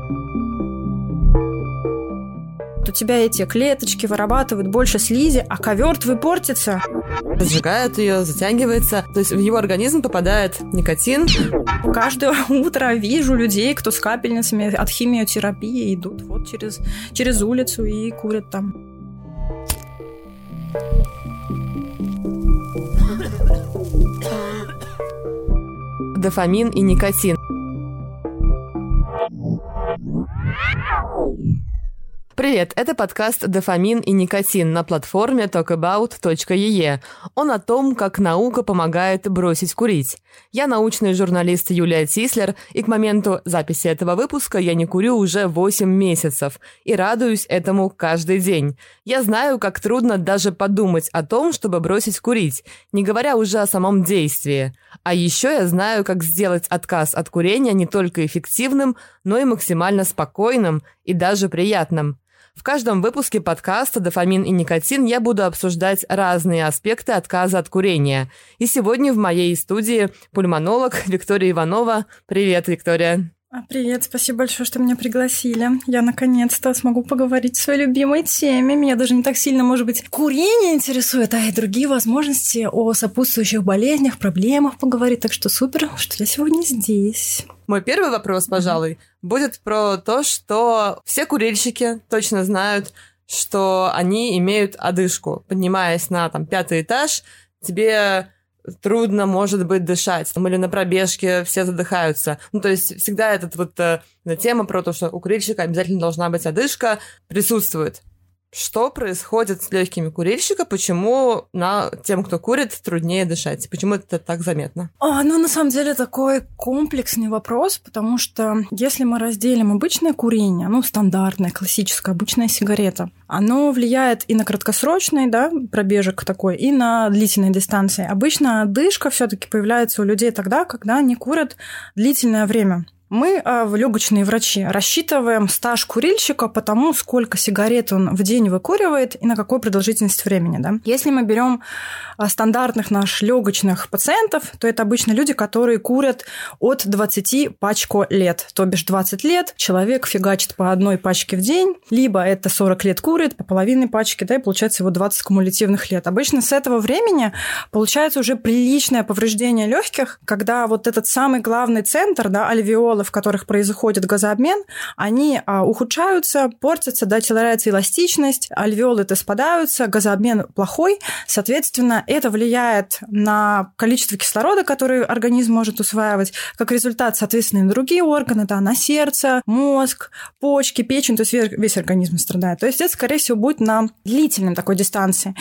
У тебя эти клеточки вырабатывают больше слизи, а ковер твой портится. Сжигает ее, затягивается. То есть в его организм попадает никотин. Каждое утро вижу людей, кто с капельницами от химиотерапии идут вот через улицу и курят там. Дофамин и никотин. Привет, это подкаст «Дофамин и никотин» на платформе talkabout.ee. Он о том, как наука помогает бросить курить. Я научный журналист Юлия Тислер, и к моменту записи этого выпуска я не курю уже 8 месяцев, и радуюсь этому каждый день. Я знаю, как трудно даже подумать о том, чтобы бросить курить, не говоря уже о самом действии. А еще я знаю, как сделать отказ от курения не только эффективным, но и максимально спокойным и даже приятным. В каждом выпуске подкаста «Дофамин и никотин» я буду обсуждать разные аспекты отказа от курения. И сегодня в моей студии пульмонолог Виктория Иванова. Привет, Виктория. Привет, спасибо большое, что меня пригласили. Я наконец-то смогу поговорить о своей любимой теме. Меня даже не так сильно, может быть, курение интересует, а и другие возможности о сопутствующих болезнях, проблемах поговорить. Так что супер, что я сегодня здесь. Мой первый вопрос, пожалуй, будет про то, что все курильщики точно знают, что они имеют одышку. Поднимаясь на 5-й этаж, тебе трудно, может быть, дышать. Или на пробежке все задыхаются. То есть всегда эта тема про то, что у курильщика обязательно должна быть одышка, присутствует. Что происходит с легкими курильщика? Почему тем, кто курит, труднее дышать? Почему это так заметно? На самом деле, такой комплексный вопрос, потому что если мы разделим обычное курение, стандартное, классическое, обычная сигарета, оно влияет и на краткосрочный, пробежек такой, и на длительные дистанции. Обычно одышка все-таки появляется у людей тогда, когда они курят длительное время. Мы, легочные врачи, рассчитываем стаж курильщика по тому, сколько сигарет он в день выкуривает и на какую продолжительность времени. Да? Если мы берем стандартных наших легочных пациентов, то это обычно люди, которые курят от 20 пачку лет. То бишь 20 лет человек фигачит по одной пачке в день, либо это 40 лет курит по половине пачки, и получается его 20 кумулятивных лет. Обычно с этого времени получается уже приличное повреждение легких, когда вот этот самый главный центр, альвеолы, в которых происходит газообмен, они ухудшаются, портятся, теряется эластичность, альвеолы-то спадаются, газообмен плохой, соответственно, это влияет на количество кислорода, который организм может усваивать, как результат, соответственно, и на другие органы, на сердце, мозг, почки, печень, то есть весь организм страдает. То есть это, скорее всего, будет на длительной такой дистанции.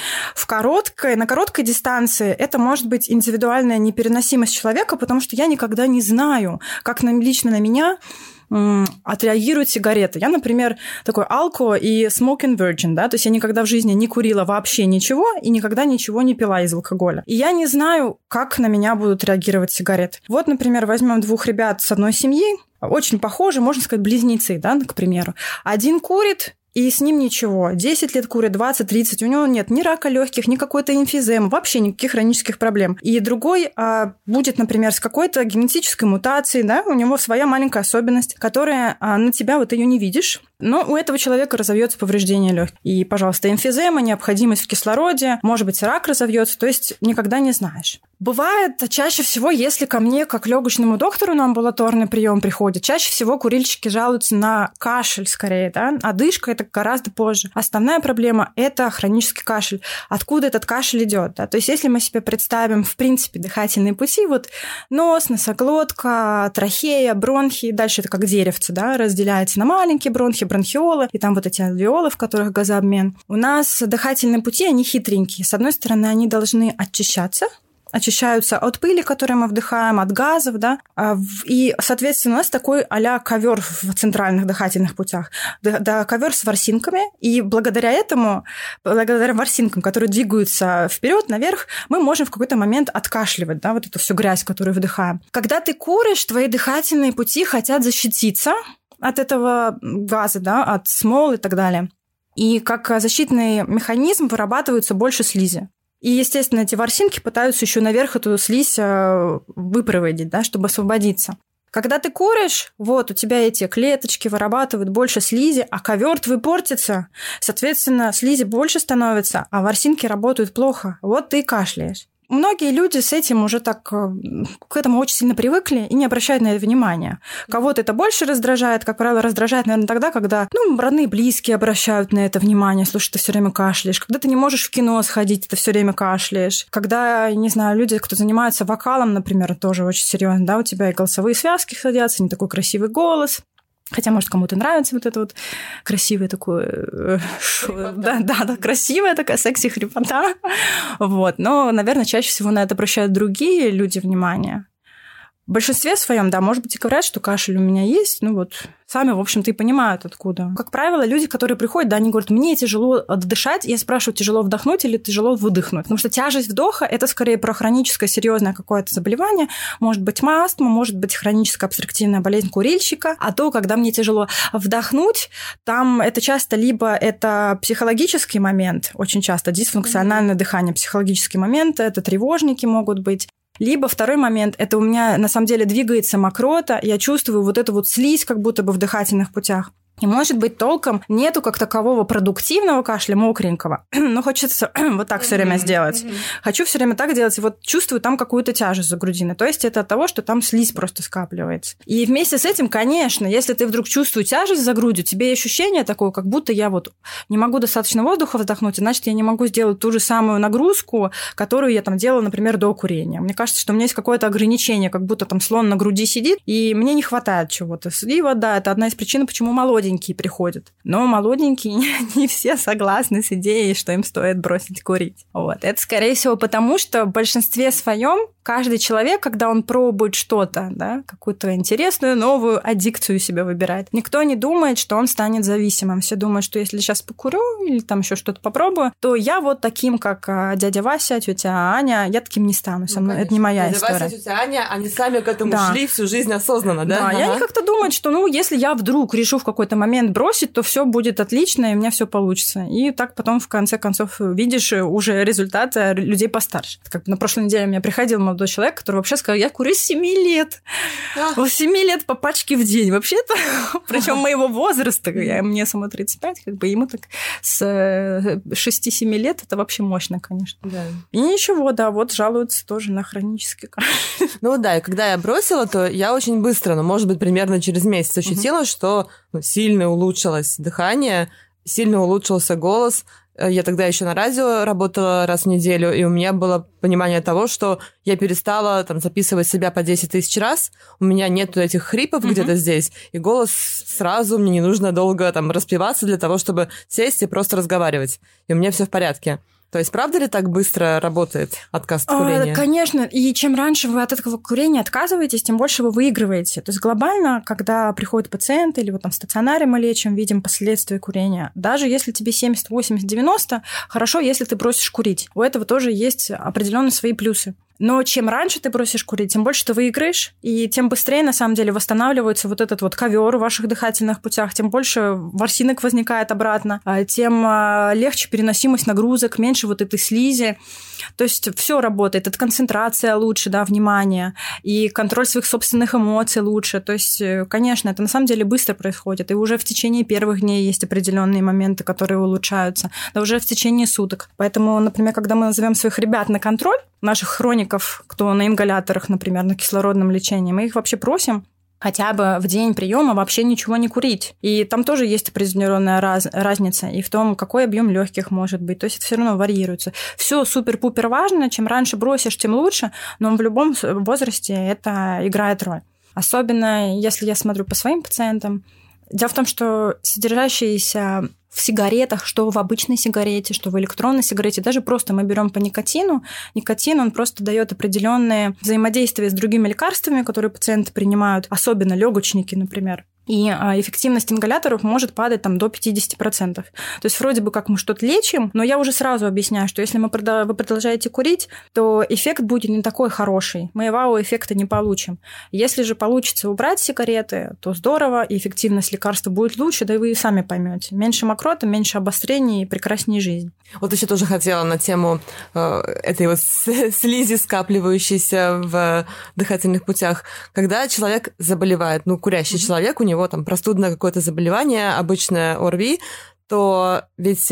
На короткой дистанции это может быть индивидуальная непереносимость человека, потому что я никогда не знаю, как лично на меня отреагируют сигареты. Я, например, такой алко и smoking virgin, то есть я никогда в жизни не курила вообще ничего и никогда ничего не пила из алкоголя. И я не знаю, как на меня будут реагировать сигареты. Вот, например, возьмем 2 ребят с одной семьи, очень похожи, можно сказать, близнецы, к примеру. Один курит, и с ним ничего. 10 лет курит, 20, 30. У него нет ни рака легких, ни какой-то эмфиземы, вообще никаких хронических проблем. И другой будет, например, с какой-то генетической мутацией, у него своя маленькая особенность, которая на тебя ее не видишь. Но у этого человека разовьется повреждение легких. И, пожалуйста, эмфизема, необходимость в кислороде, может быть, рак разовьется, то есть никогда не знаешь. Бывает чаще всего, если ко мне, как легочному доктору на амбулаторный прием приходит, чаще всего курильщики жалуются на кашель скорее, одышка — это гораздо позже. Основная проблема — это хронический кашель. Откуда этот кашель идет? То есть если мы себе представим, в принципе, дыхательные пути, нос, носоглотка, трахея, бронхи, дальше это как деревце, разделяется на маленькие бронхи, бронхиолы, и там эти альвеолы, в которых газообмен. У нас дыхательные пути, они хитренькие. С одной стороны, они должны очищаются от пыли, которую мы вдыхаем, от газов, и, соответственно, у нас такой а-ля ковер в центральных дыхательных путях, ковер с ворсинками, и благодаря ворсинкам, которые двигаются вперед, наверх, мы можем в какой-то момент откашливать, эту всю грязь, которую вдыхаем. Когда ты куришь, твои дыхательные пути хотят защититься от этого газа, от смол и так далее. И как защитный механизм вырабатывается больше слизи. И, естественно, эти ворсинки пытаются еще наверх эту слизь выпроводить, чтобы освободиться. Когда ты куришь, вот у тебя эти клеточки вырабатывают больше слизи, а ковер твой портится. Соответственно, слизи больше становится, а ворсинки работают плохо. Вот ты и кашляешь. Многие люди с этим уже так к этому очень сильно привыкли и не обращают на это внимания. Кого-то это больше раздражает, как правило, раздражает, наверное, тогда, когда родные, близкие обращают на это внимание. Слушай, ты все время кашляешь. Когда ты не можешь в кино сходить, ты все время кашляешь. Когда, не знаю, люди, кто занимается вокалом, например, тоже очень серьезно, да, у тебя и голосовые связки садятся, не такой красивый голос. Хотя, может, кому-то нравится вот это вот красивое такое... Да, красивая такая секси-хрипота. Вот. Но, наверное, чаще всего на это обращают другие люди внимание. В большинстве своем, да, может быть, и говорят, что кашель у меня есть, сами, в общем-то, и понимают, откуда. Как правило, люди, которые приходят, да, они говорят, мне тяжело дышать, я спрашиваю, тяжело вдохнуть или тяжело выдохнуть, потому что тяжесть вдоха – это скорее про хроническое серьезное какое-то заболевание, может быть, астма, может быть, хроническая обструктивная болезнь курильщика, а то, когда мне тяжело вдохнуть, там это часто либо это психологический момент, очень часто дисфункциональное дыхание, психологический момент, это тревожники могут быть. Либо второй момент, это у меня на самом деле двигается мокрота, я чувствую вот эту вот слизь как будто бы в дыхательных путях. И, может быть, толком нету как такового продуктивного кашля, мокренького, но хочется вот так все время сделать. Хочу все время так делать, и вот чувствую там какую-то тяжесть за грудиной. То есть это от того, что там слизь просто скапливается. И вместе с этим, конечно, если ты вдруг чувствуешь тяжесть за грудью, тебе ощущение такое, как будто я вот не могу достаточно воздуха вдохнуть, значит, я не могу сделать ту же самую нагрузку, которую я там делала, например, до курения. Мне кажется, что у меня есть какое-то ограничение, как будто там слон на груди сидит, и мне не хватает чего-то. И вот, да, это одна из причин, почему молоденькие приходят. Но молоденькие не все согласны с идеей, что им стоит бросить курить. Вот. Это, скорее всего, потому что в большинстве своем каждый человек, когда он пробует что-то, да, какую-то интересную, новую аддикцию себе выбирает, никто не думает, что он станет зависимым. Все думают, что если сейчас покурю или там еще что-то попробую, то я вот таким, как дядя Вася, тетя Аня, я таким не стану. Со мной это не моя история. Дядя Вася, тетя Аня, они сами к этому шли всю жизнь осознанно, да? Да, и они как-то думают, что, если я вдруг решу в какой-то момент бросить, то все будет отлично, и у меня все получится. И так потом, в конце концов, видишь уже результаты людей постарше. Как на прошлой неделе у меня приходил молодой человек, который вообще сказал, я курю с 7 лет. 7 лет по пачке в день. Вообще-то, причем моего возраста, мне само 35, ему так с 6-7 лет, это вообще мощно, конечно. Да. И ничего, да, вот жалуются тоже на хронический кашель. И когда я бросила, то я очень быстро, может быть, примерно через месяц ощутила, что сильно улучшилось дыхание, сильно улучшился голос. Я тогда еще на радио работала раз в неделю, и у меня было понимание того, что я перестала записывать себя по 10 тысяч раз, у меня нету этих хрипов где-то здесь, и голос сразу, мне не нужно долго распеваться для того, чтобы сесть и просто разговаривать. И у меня все в порядке. То есть, правда ли так быстро работает отказ от курения? Конечно. И чем раньше вы от этого курения отказываетесь, тем больше вы выигрываете. То есть глобально, когда приходит пациент или в стационаре мы лечим, видим последствия курения, даже если тебе 70, 80, 90, хорошо, если ты бросишь курить. У этого тоже есть определенные свои плюсы. Но чем раньше ты бросишь курить, тем больше ты выиграешь, и тем быстрее, на самом деле, восстанавливается вот этот ковер в ваших дыхательных путях, тем больше ворсинок возникает обратно, тем легче переносимость нагрузок, меньше вот этой слизи. То есть все работает. Это концентрация лучше, да, внимание, и контроль своих собственных эмоций лучше. То есть, конечно, это на самом деле быстро происходит, и уже в течение первых дней есть определенные моменты, которые улучшаются, да уже в течение суток. Поэтому, например, когда мы назовем своих ребят на контроль, наших хроников, кто на ингаляторах, например, на кислородном лечении, мы их вообще просим хотя бы в день приема вообще ничего не курить. И там тоже есть определенная разница и в том, какой объем легких может быть. То есть это все равно варьируется. Все супер-пупер важно. Чем раньше бросишь, тем лучше. Но в любом возрасте это играет роль. Особенно если я смотрю по своим пациентам. Дело в том, что содержащиеся в сигаретах, что в обычной сигарете, что в электронной сигарете, даже просто мы берем по никотину. Никотин, он просто дает определенные взаимодействия с другими лекарствами, которые пациенты принимают, особенно легочники, например. и эффективность ингаляторов может падать там до 50%. То есть вроде бы как мы что-то лечим, но я уже сразу объясняю, что если вы продолжаете курить, то эффект будет не такой хороший. Мы вау-эффекта не получим. Если же получится убрать сигареты, то здорово, и эффективность лекарства будет лучше, да и вы сами поймете. Меньше мокроты, меньше обострений и прекраснее жизнь. Вот еще тоже хотела на тему этой вот слизи, скапливающейся в дыхательных путях. Когда человек заболевает, курящий человек, у него там простудное какое-то заболевание, обычное ОРВИ, то ведь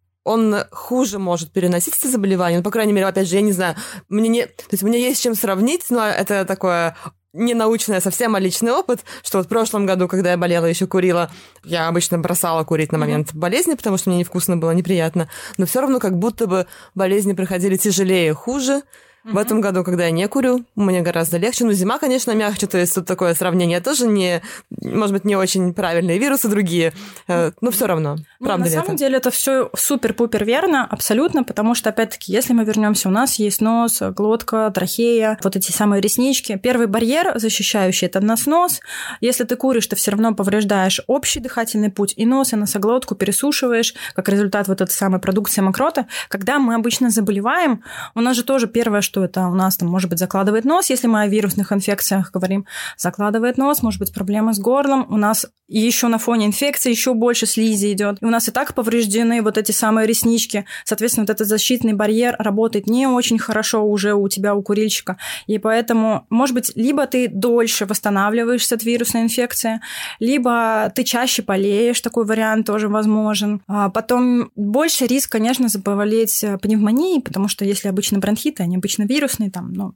он хуже может переносить это заболевание. По крайней мере, опять же, я не знаю, то есть мне есть с чем сравнить, но это такое не научное совсем, а личный опыт, что вот в прошлом году, когда я болела, еще курила, я обычно бросала курить на момент болезни, потому что мне невкусно было, неприятно, но все равно как будто бы болезни проходили тяжелее, хуже. В этом году, когда я не курю, мне гораздо легче. Зима, конечно, мягче, то есть тут такое сравнение тоже может быть, не очень правильные вирусы другие, но все равно. Правда ли это? На самом деле это все супер-пупер верно, абсолютно, потому что, опять-таки, если мы вернемся, у нас есть нос, глотка, трахея, вот эти самые реснички. Первый барьер защищающий – это нос-нос. Если ты куришь, ты все равно повреждаешь общий дыхательный путь, и нос, и носоглотку пересушиваешь, как результат вот этой самой продукции мокроты. Когда мы обычно заболеваем, у нас же тоже первое, что это у нас там, может быть, закладывает нос, если мы о вирусных инфекциях говорим, закладывает нос, может быть, проблемы с горлом, у нас еще на фоне инфекции еще больше слизи идет. И у нас и так повреждены вот эти самые реснички. Соответственно, вот этот защитный барьер работает не очень хорошо уже у тебя, у курильщика. И поэтому, может быть, либо ты дольше восстанавливаешься от вирусной инфекции, либо ты чаще болеешь, такой вариант тоже возможен. А потом больше риск, конечно, заболеть пневмонией, потому что если обычно бронхиты, они обычно вирусные,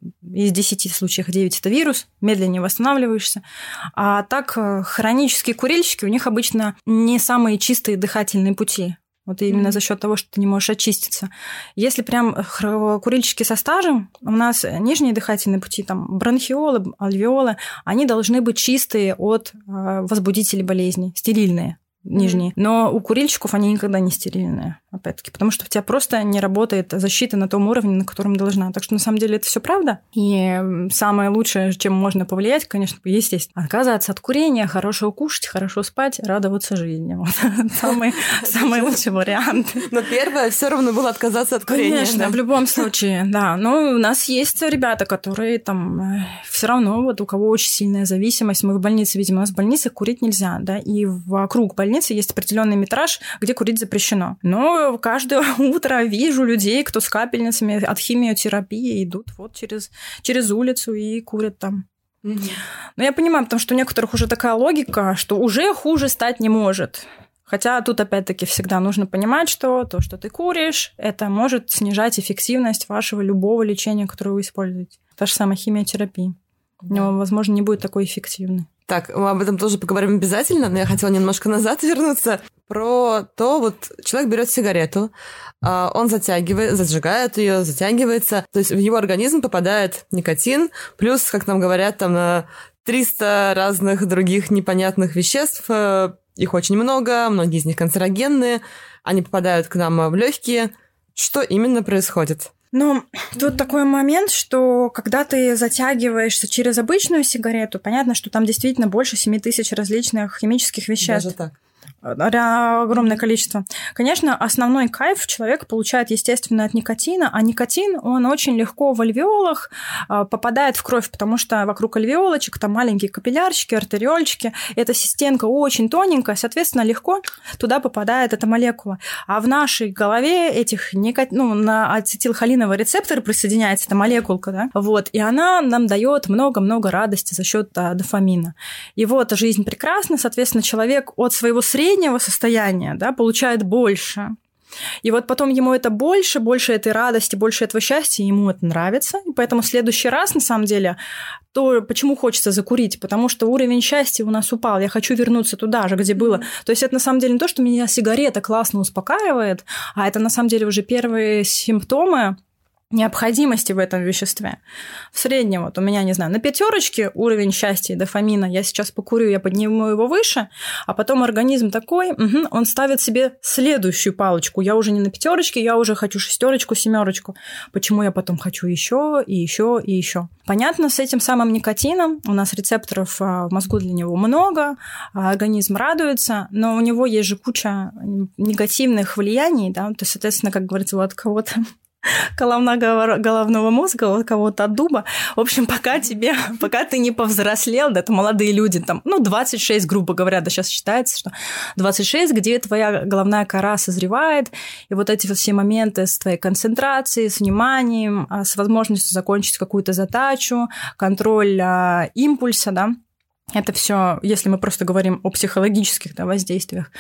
из 10 случаев 9 это вирус, медленнее восстанавливаешься. А так хронические курильщики, у них обычно не самые чистые дыхательные пути. Вот именно за счет того, что ты не можешь очиститься. Если прям курильщики со стажем, у нас нижние дыхательные пути, бронхиолы, альвеолы, они должны быть чистые от возбудителей болезней, стерильные. Нижние. Но у курильщиков они никогда не стерильные, опять-таки, потому что у тебя просто не работает защита на том уровне, на котором должна. Так что, на самом деле, это все правда. И самое лучшее, чем можно повлиять, конечно, естественно, отказаться от курения, хорошо кушать, хорошо спать, радоваться жизни. Вот. Самый лучший вариант. Но первое все равно было отказаться от курения. Конечно, в любом случае, да. Но у нас есть ребята, которые все равно, вот у кого очень сильная зависимость, мы в больнице видим, у нас в больнице курить нельзя, да, и вокруг больницы есть определенный метраж, где курить запрещено. Но каждое утро вижу людей, кто с капельницами от химиотерапии идут вот через улицу и курят там. Но я понимаю, потому что у некоторых уже такая логика, что уже хуже стать не может. Хотя тут опять-таки всегда нужно понимать, что то, что ты куришь, это может снижать эффективность вашего любого лечения, которое вы используете. Та же самая химиотерапия. Но, возможно, не будет такой эффективной. Так, мы об этом тоже поговорим обязательно, но я хотела немножко назад вернуться. Про то, вот человек берет сигарету, он зажигает ее, затягивается, то есть в его организм попадает никотин, плюс, как нам говорят, 300 разных других непонятных веществ, их очень много, многие из них канцерогенные, они попадают к нам в легкие. Что именно происходит? Тут такой момент, что когда ты затягиваешься через обычную сигарету, понятно, что там действительно больше 7000 различных химических веществ. Даже так. Огромное количество. Конечно, основной кайф человек получает, естественно, от никотина, а никотин, он очень легко в альвеолах попадает в кровь, потому что вокруг альвеолочек там маленькие капиллярчики, артериольчики, эта системка очень тоненькая, соответственно, легко туда попадает эта молекула. А в нашей голове на ацетилхолиновый рецептор присоединяется эта молекулка, да, вот, и она нам дает много-много радости за счет дофамина. И вот жизнь прекрасна, соответственно, человек от своего среднего состояния, да, получает больше. И вот потом ему это больше этой радости, больше этого счастья, ему это нравится. И поэтому в следующий раз, на самом деле, то почему хочется закурить? Потому что уровень счастья у нас упал. Я хочу вернуться туда же, где было. То есть это на самом деле не то, что меня сигарета классно успокаивает, а это на самом деле уже первые симптомы необходимости в этом веществе. В среднем вот у меня, не знаю, на 5 уровень счастья и дофамина, я сейчас покурю, я подниму его выше, а потом организм такой, он ставит себе следующую палочку. Я уже не на 5, я уже хочу 6, 7. Почему я потом хочу еще и еще и еще? Понятно, с этим самым никотином у нас рецепторов в мозгу для него много, организм радуется, но у него есть же куча негативных влияний, да, то, соответственно, как говорится, вот кого-то головного мозга, у кого-то от дуба. В общем, пока ты не повзрослел, да, это молодые люди, там, 26, грубо говоря, да, сейчас считается, что 26, где твоя головная кора созревает, и вот эти все моменты с твоей концентрацией, с вниманием, с возможностью закончить какую-то задачу, контроль импульса, да, это все, если мы просто говорим о психологических воздействиях,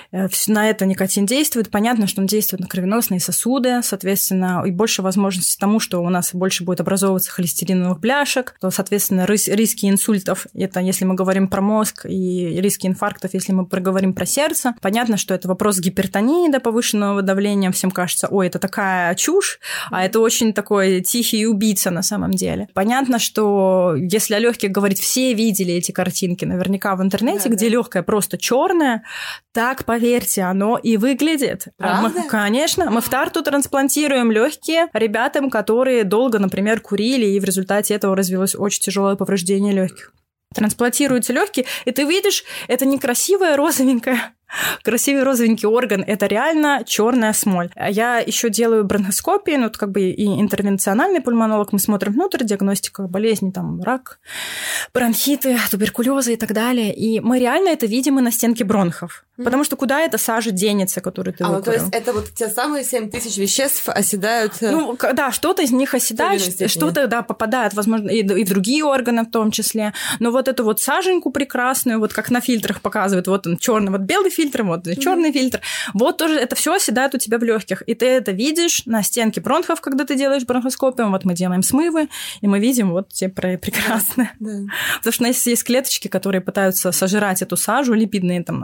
на это никотин действует. Понятно, что он действует на кровеносные сосуды, соответственно, и больше возможностей тому, что у нас больше будет образовываться холестериновых бляшек, то, соответственно, риски инсультов, это если мы говорим про мозг, и риски инфарктов, если мы проговорим про сердце. Понятно, что это вопрос гипертонии, да, повышенного давления. Всем кажется, ой, это такая чушь, а это очень такой тихий убийца на самом деле. Понятно, что если о легких говорить, все видели эти картинки наверняка в интернете, где легкое просто черное, так, поверьте, оно и выглядит. Конечно, мы в тарту трансплантируем легкие ребятам, которые долго, например, курили, и в результате этого развилось очень тяжелое повреждение легких. Трансплантируются легкие, и ты видишь, это не красивая розовенькая. Красивый розовенький орган – это реально черная смоль. Я еще делаю бронхоскопии, и интервенциональный пульмонолог, мы смотрим внутрь, диагностика болезней, там, рак, бронхиты, туберкулезы и так далее. И мы реально это видим и на стенке бронхов. Потому что куда эта сажа денется, которую ты выкурил? То есть это вот те самые 7000 веществ оседают? Да, что-то из них оседает, что-то, да, попадает, возможно, и в другие органы в том числе. Но вот эту вот саженьку прекрасную, вот как на фильтрах показывают, вот он черный, вот белый фильтр, вот черный фильтр, вот тоже это все оседает у тебя в легких. И ты это видишь на стенке бронхов, когда ты делаешь бронхоскопию. Вот мы делаем смывы, и мы видим вот те прекрасные. Да. Потому что у нас есть клеточки, которые пытаются сожрать эту сажу, липидные там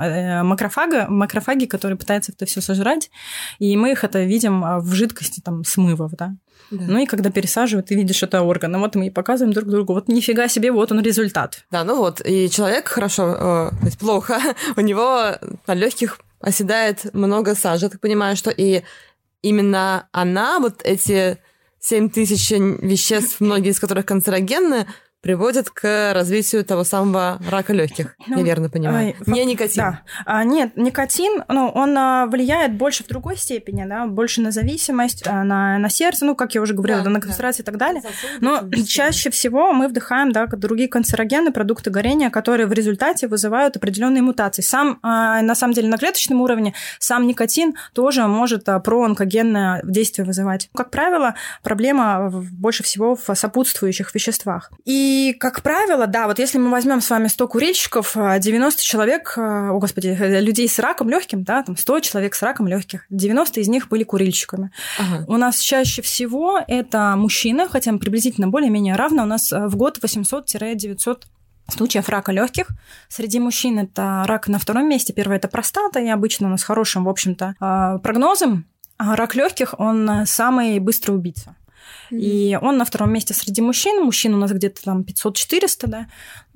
макрофаги, которые пытаются это все сожрать, и мы их это видим в жидкости там смывов, да. Да. И когда пересаживают, ты видишь это орган. Вот мы и показываем друг другу. Вот нифига себе, вот он результат. Да, и человек хорошо, то есть плохо, у него на легких оседает много сажи. Я так понимаю, что и именно она, вот эти 7000 веществ, многие из которых канцерогенны, приводит к развитию того самого рака легких. Я верно понимаю. Не никотин. Да. Нет, никотин, он влияет больше в другой степени, да, больше на зависимость, на сердце, как я уже говорила, на концентрацию и так далее. Но чаще всего мы вдыхаем, да, другие канцерогены, продукты горения, которые в результате вызывают определенные мутации. На самом деле, на клеточном уровне сам никотин тоже может проонкогенное действие вызывать. Как правило, проблема больше всего в сопутствующих веществах. И, как правило, да, вот если мы возьмем с вами 100 курильщиков, 90 человек, людей с раком легким, да, там 100 человек с раком легких, 90 из них были курильщиками. Ага. У нас чаще всего это мужчины, хотя приблизительно более-менее равно, у нас в год 800-900 случаев рака легких. Среди мужчин это рак на втором месте. Первое – это простата, и обычно у нас с хорошим, в общем-то, прогнозом. А рак легких, он самый быстрый убийца. И он на втором месте среди мужчин. Мужчин у нас где-то там 500-400, да.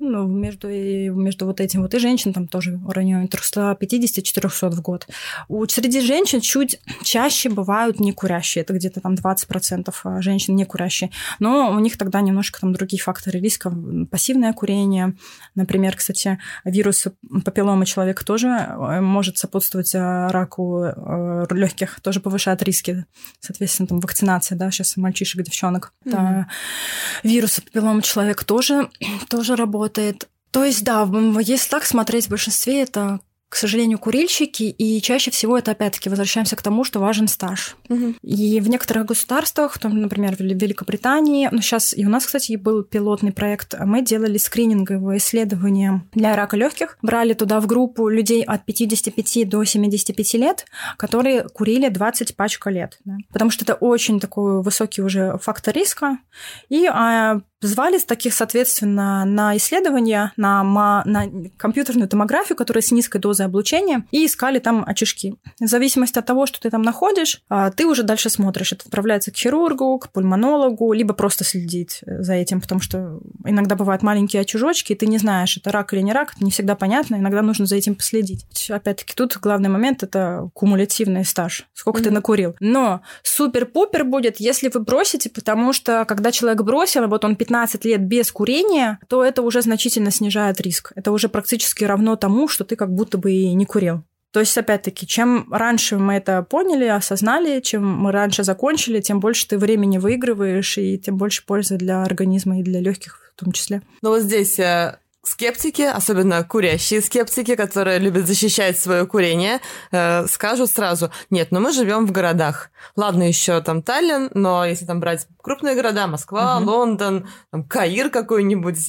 Между вот этим вот и женщин там тоже в районе 350-400 в год. Среди женщин чуть чаще бывают некурящие. Это где-то там 20% женщин некурящие. Но у них тогда немножко там другие факторы риска. Пассивное курение. Например, кстати, вирус папилломы человека тоже может сопутствовать раку легких, тоже повышает риски. Соответственно, там вакцинация, да, сейчас мальчишек, девчонок. Да. Вирус папилломы человека тоже работает. То есть, да, если так смотреть, в большинстве это, к сожалению, курильщики, и чаще всего это, опять-таки, возвращаемся к тому, что важен стаж. И в некоторых государствах, например, в Великобритании, сейчас и у нас, кстати, был пилотный проект, мы делали скрининговые исследования для рака легких, брали туда в группу людей от 55 до 75 лет, которые курили 20 пачек лет, да? Потому что это очень такой высокий уже фактор риска, и Звали таких, соответственно, на исследования, на компьютерную томографию, которая с низкой дозой облучения, и искали там очишки. В зависимости от того, что ты там находишь, ты уже дальше смотришь. Это отправляется к хирургу, к пульмонологу, либо просто следить за этим, потому что иногда бывают маленькие очажочки, и ты не знаешь, это рак или не рак, это не всегда понятно, иногда нужно за этим последить. Опять-таки, тут главный момент – это кумулятивный стаж, сколько ты накурил. Но супер-пупер будет, если вы бросите, потому что когда человек бросил, вот он 15 лет без курения, то это уже значительно снижает риск. Это уже практически равно тому, что ты как будто бы и не курил. То есть, опять-таки, чем раньше мы это поняли, осознали, чем мы раньше закончили, тем больше ты времени выигрываешь, и тем больше пользы для организма и для легких в том числе. Но вот здесь скептики, особенно курящие скептики, которые любят защищать свое курение, скажут сразу: нет, но мы живем в городах. Ладно, еще там Таллин, но если там брать крупные города, Москва, Лондон, там, Каир какой-нибудь,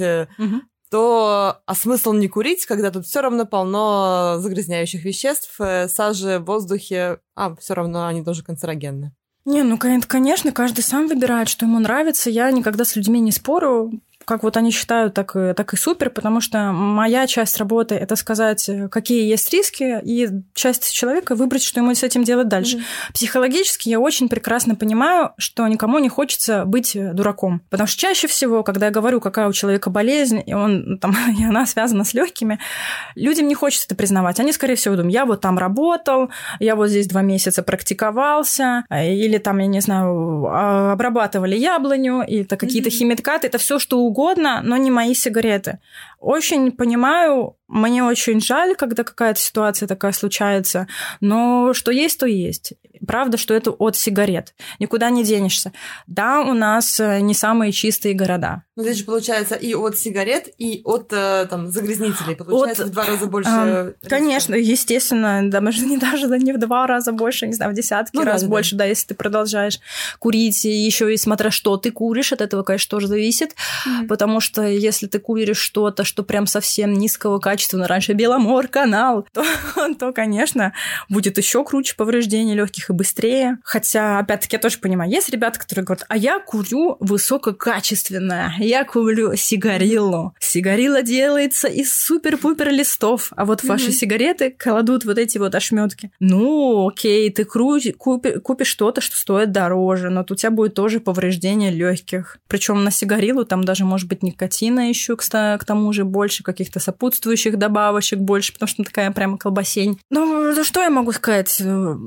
то смысл не курить, когда тут все равно полно загрязняющих веществ, сажи в воздухе, все равно они тоже канцерогенны. Не, ну, конечно, каждый сам выбирает, что ему нравится. Я никогда с людьми не спорю. Как вот они считают, так и супер, потому что моя часть работы – это сказать, какие есть риски, и часть человека выбрать, что ему с этим делать дальше. Психологически я очень прекрасно понимаю, что никому не хочется быть дураком. Потому что чаще всего, когда я говорю, какая у человека болезнь, и она связана с легкими, людям не хочется это признавать. Они, скорее всего, думают: я вот там работал, я вот здесь 2 месяца практиковался, или там, я не знаю, обрабатывали яблоню, или какие-то химикаты. Это все что угодно, но не мои сигареты. Очень понимаю, мне очень жаль, когда какая-то ситуация такая случается, но что есть, то есть. Правда, что это от сигарет. Никуда не денешься. Да, у нас не самые чистые города. Но здесь же получается и от сигарет, и от загрязнителей. Получается в 2 раза больше. Конечно, естественно. Даже не в 2 раза больше, не знаю, в десятки раз больше, да, если ты продолжаешь курить. И еще и смотря что ты куришь, от этого, конечно, тоже зависит. Потому что если ты куришь что-то, что прям совсем низкого качества, раньше Беломор-канал, то, конечно, будет еще круче повреждение легких и быстрее. Хотя, опять-таки, я тоже понимаю, есть ребята, которые говорят: а я курю высококачественное, я курю сигариллу. Сигарилла делается из супер-пупер листов, а вот ваши сигареты кладут вот эти вот ошметки. Ну, окей, ты купишь что-то, что стоит дороже, но у тебя будет тоже повреждение легких. Причем на сигариллу там даже может быть никотина еще, к тому же больше, каких-то сопутствующих добавочек больше, потому что такая прямо колбасень. Ну, что я могу сказать?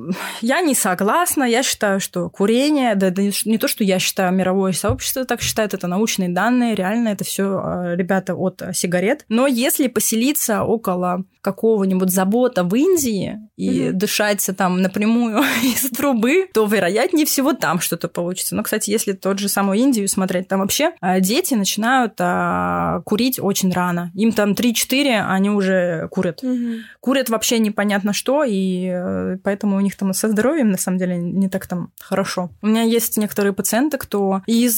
Я не согласна. Я считаю, что курение, да не то, что я считаю, мировое сообщество так считает, это научные данные, реально это все ребята от сигарет. Но если поселиться около какого-нибудь забота в Индии и дышать там напрямую из трубы, то, вероятнее всего, там что-то получится. Но, кстати, если тот же самую Индию смотреть, там вообще дети начинают курить очень рано. Им там 3-4, они уже курят. Курят вообще непонятно что, и поэтому у них там со здоровьем, на самом деле, не так там хорошо. У меня есть некоторые пациенты, кто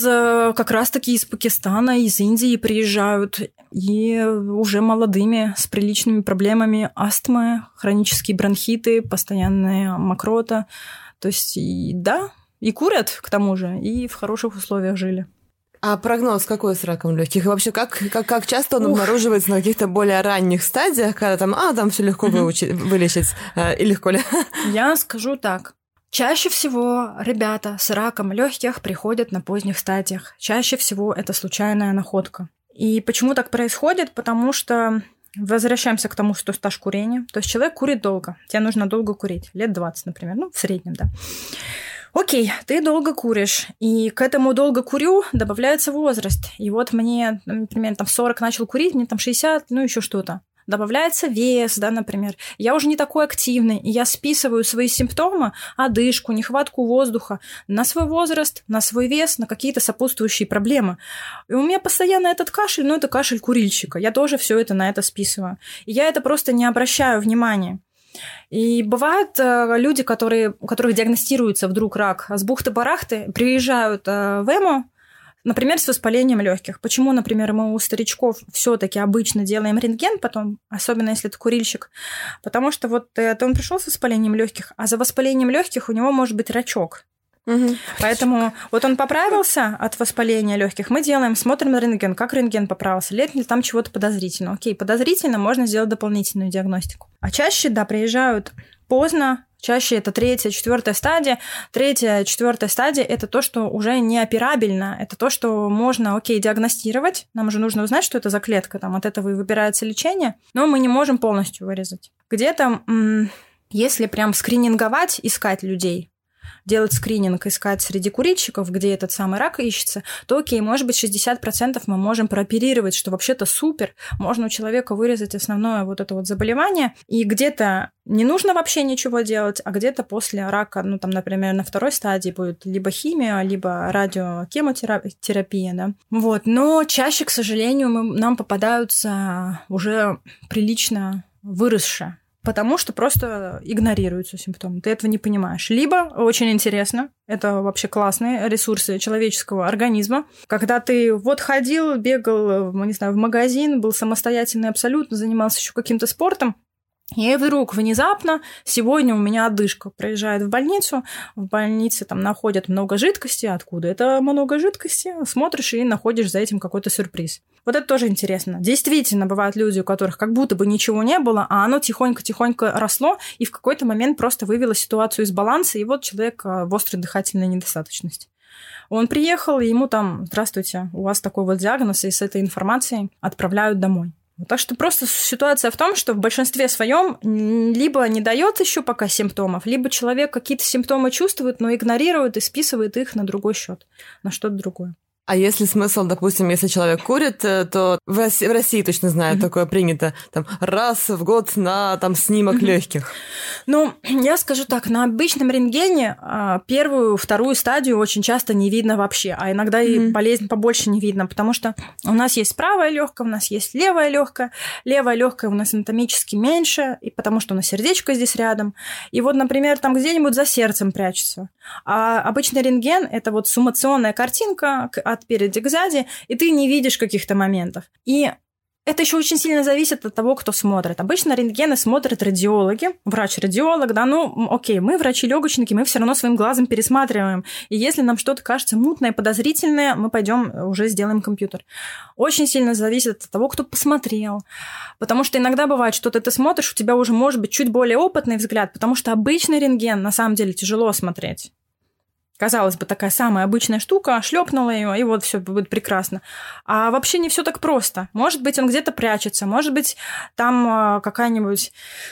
как раз-таки из Пакистана, из Индии приезжают, и уже молодыми, с приличными проблемами астмы, хронические бронхиты, постоянная мокрота. То есть, и курят, к тому же, и в хороших условиях жили. А прогноз какой с раком легких? И вообще, как часто он обнаруживается на каких-то более ранних стадиях, когда там все легко вылечить, и легко ли? Я скажу так. Чаще всего ребята с раком легких приходят на поздних стадиях. Чаще всего это случайная находка. И почему так происходит? Потому что возвращаемся к тому, что стаж курения. То есть человек курит долго. Тебе нужно долго курить. Лет 20, например. В среднем, да. Окей, ты долго куришь, и к этому долго курю добавляется возраст. И вот мне, например, там 40 начал курить, мне там 60, еще что-то. Добавляется вес, да, например. Я уже не такой активный, и я списываю свои симптомы, одышку, нехватку воздуха на свой возраст, на свой вес, на какие-то сопутствующие проблемы. И у меня постоянно этот кашель, это кашель курильщика. Я тоже все это на это списываю. И я это просто не обращаю внимания. И бывают люди, у которых диагностируется вдруг рак с бухты-барахты, приезжают в ЭМО, например, с воспалением легких. Почему, например, мы у старичков все-таки обычно делаем рентген потом, особенно если это курильщик? Потому что он пришел с воспалением легких, а за воспалением легких у него может быть рачок. Поэтому вот он поправился от воспаления легких, мы смотрим на рентген, как рентген поправился, нет ли там чего-то подозрительного. Окей, подозрительно, можно сделать дополнительную диагностику. А чаще, приезжают поздно, чаще это 3-я, 4-я стадия. 3-я, 4-я стадия – это то, что уже неоперабельно, это то, что можно, диагностировать. Нам уже нужно узнать, что это за клетка, от этого и выбирается лечение, но мы не можем полностью вырезать. Где-то, если прям скрининговать, искать людей, делать скрининг, искать среди курильщиков, где этот самый рак ищется, то может быть 60% мы можем прооперировать, что вообще-то супер. Можно у человека вырезать основное вот это вот заболевание, и где-то не нужно вообще ничего делать, а где-то после рака, например, на 2-й стадии будет либо химия, либо радиокемотерапия, да. Но чаще, к сожалению, нам попадаются уже прилично выросшие, потому что просто игнорируются симптомы. Ты этого не понимаешь. Либо, очень интересно, это вообще классные ресурсы человеческого организма, когда ты ходил, бегал, в магазин, был самостоятельный абсолютно, занимался еще каким-то спортом, и вдруг внезапно сегодня у меня одышка. Приезжает в больнице там находят много жидкости. Откуда это много жидкости? Смотришь и находишь за этим какой-то сюрприз. Вот это тоже интересно. Действительно, бывают люди, у которых как будто бы ничего не было, а оно тихонько-тихонько росло и в какой-то момент просто вывело ситуацию из баланса, и вот человек в острой дыхательной недостаточности. Он приехал, и ему здравствуйте, у вас такой вот диагноз, и с этой информацией отправляют домой. Так что просто ситуация в том, что в большинстве своем либо не дает еще пока симптомов, либо человек какие-то симптомы чувствует, но игнорирует и списывает их на другой счет, на что-то другое. А если смысл, допустим, если человек курит, то в России точно знаю, такое принято, раз в год на снимок легких. Я скажу так, на обычном рентгене 1-ю, 2-ю стадию очень часто не видно вообще, а иногда и болезнь побольше не видно, потому что у нас есть правое легкое, у нас есть левое легкое. Левое легкое у нас анатомически меньше, и потому что у нас сердечко здесь рядом. И например, где-нибудь за сердцем прячется. А обычный рентген – это суммационная картинка отпереди к сзади, и ты не видишь каких-то моментов. И это еще очень сильно зависит от того, кто смотрит. Обычно рентгены смотрят радиологи, врач-радиолог, мы врачи-легочники, мы все равно своим глазом пересматриваем. И если нам что-то кажется мутное, подозрительное, мы пойдем уже сделаем компьютер. Очень сильно зависит от того, кто посмотрел. Потому что иногда бывает, что-то ты смотришь, у тебя уже может быть чуть более опытный взгляд, потому что обычный рентген на самом деле тяжело смотреть. Казалось бы, такая самая обычная штука, шлепнула ее, и все будет прекрасно. А вообще не все так просто. Может быть, он где-то прячется, может быть, там какое-нибудь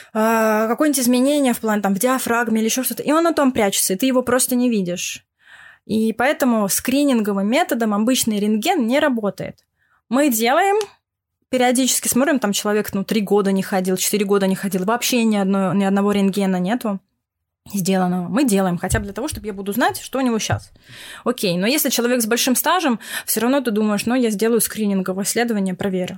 изменение в плане в диафрагме или еще что-то, и он на том прячется, и ты его просто не видишь. И поэтому скрининговым методом обычный рентген не работает. Мы делаем, периодически смотрим, человек 3 года не ходил, 4 года не ходил, вообще ни одного рентгена нету сделанного. Мы делаем хотя бы для того, чтобы я буду знать, что у него сейчас. Окей, но если человек с большим стажем, все равно ты думаешь, я сделаю скрининговое исследование, проверю.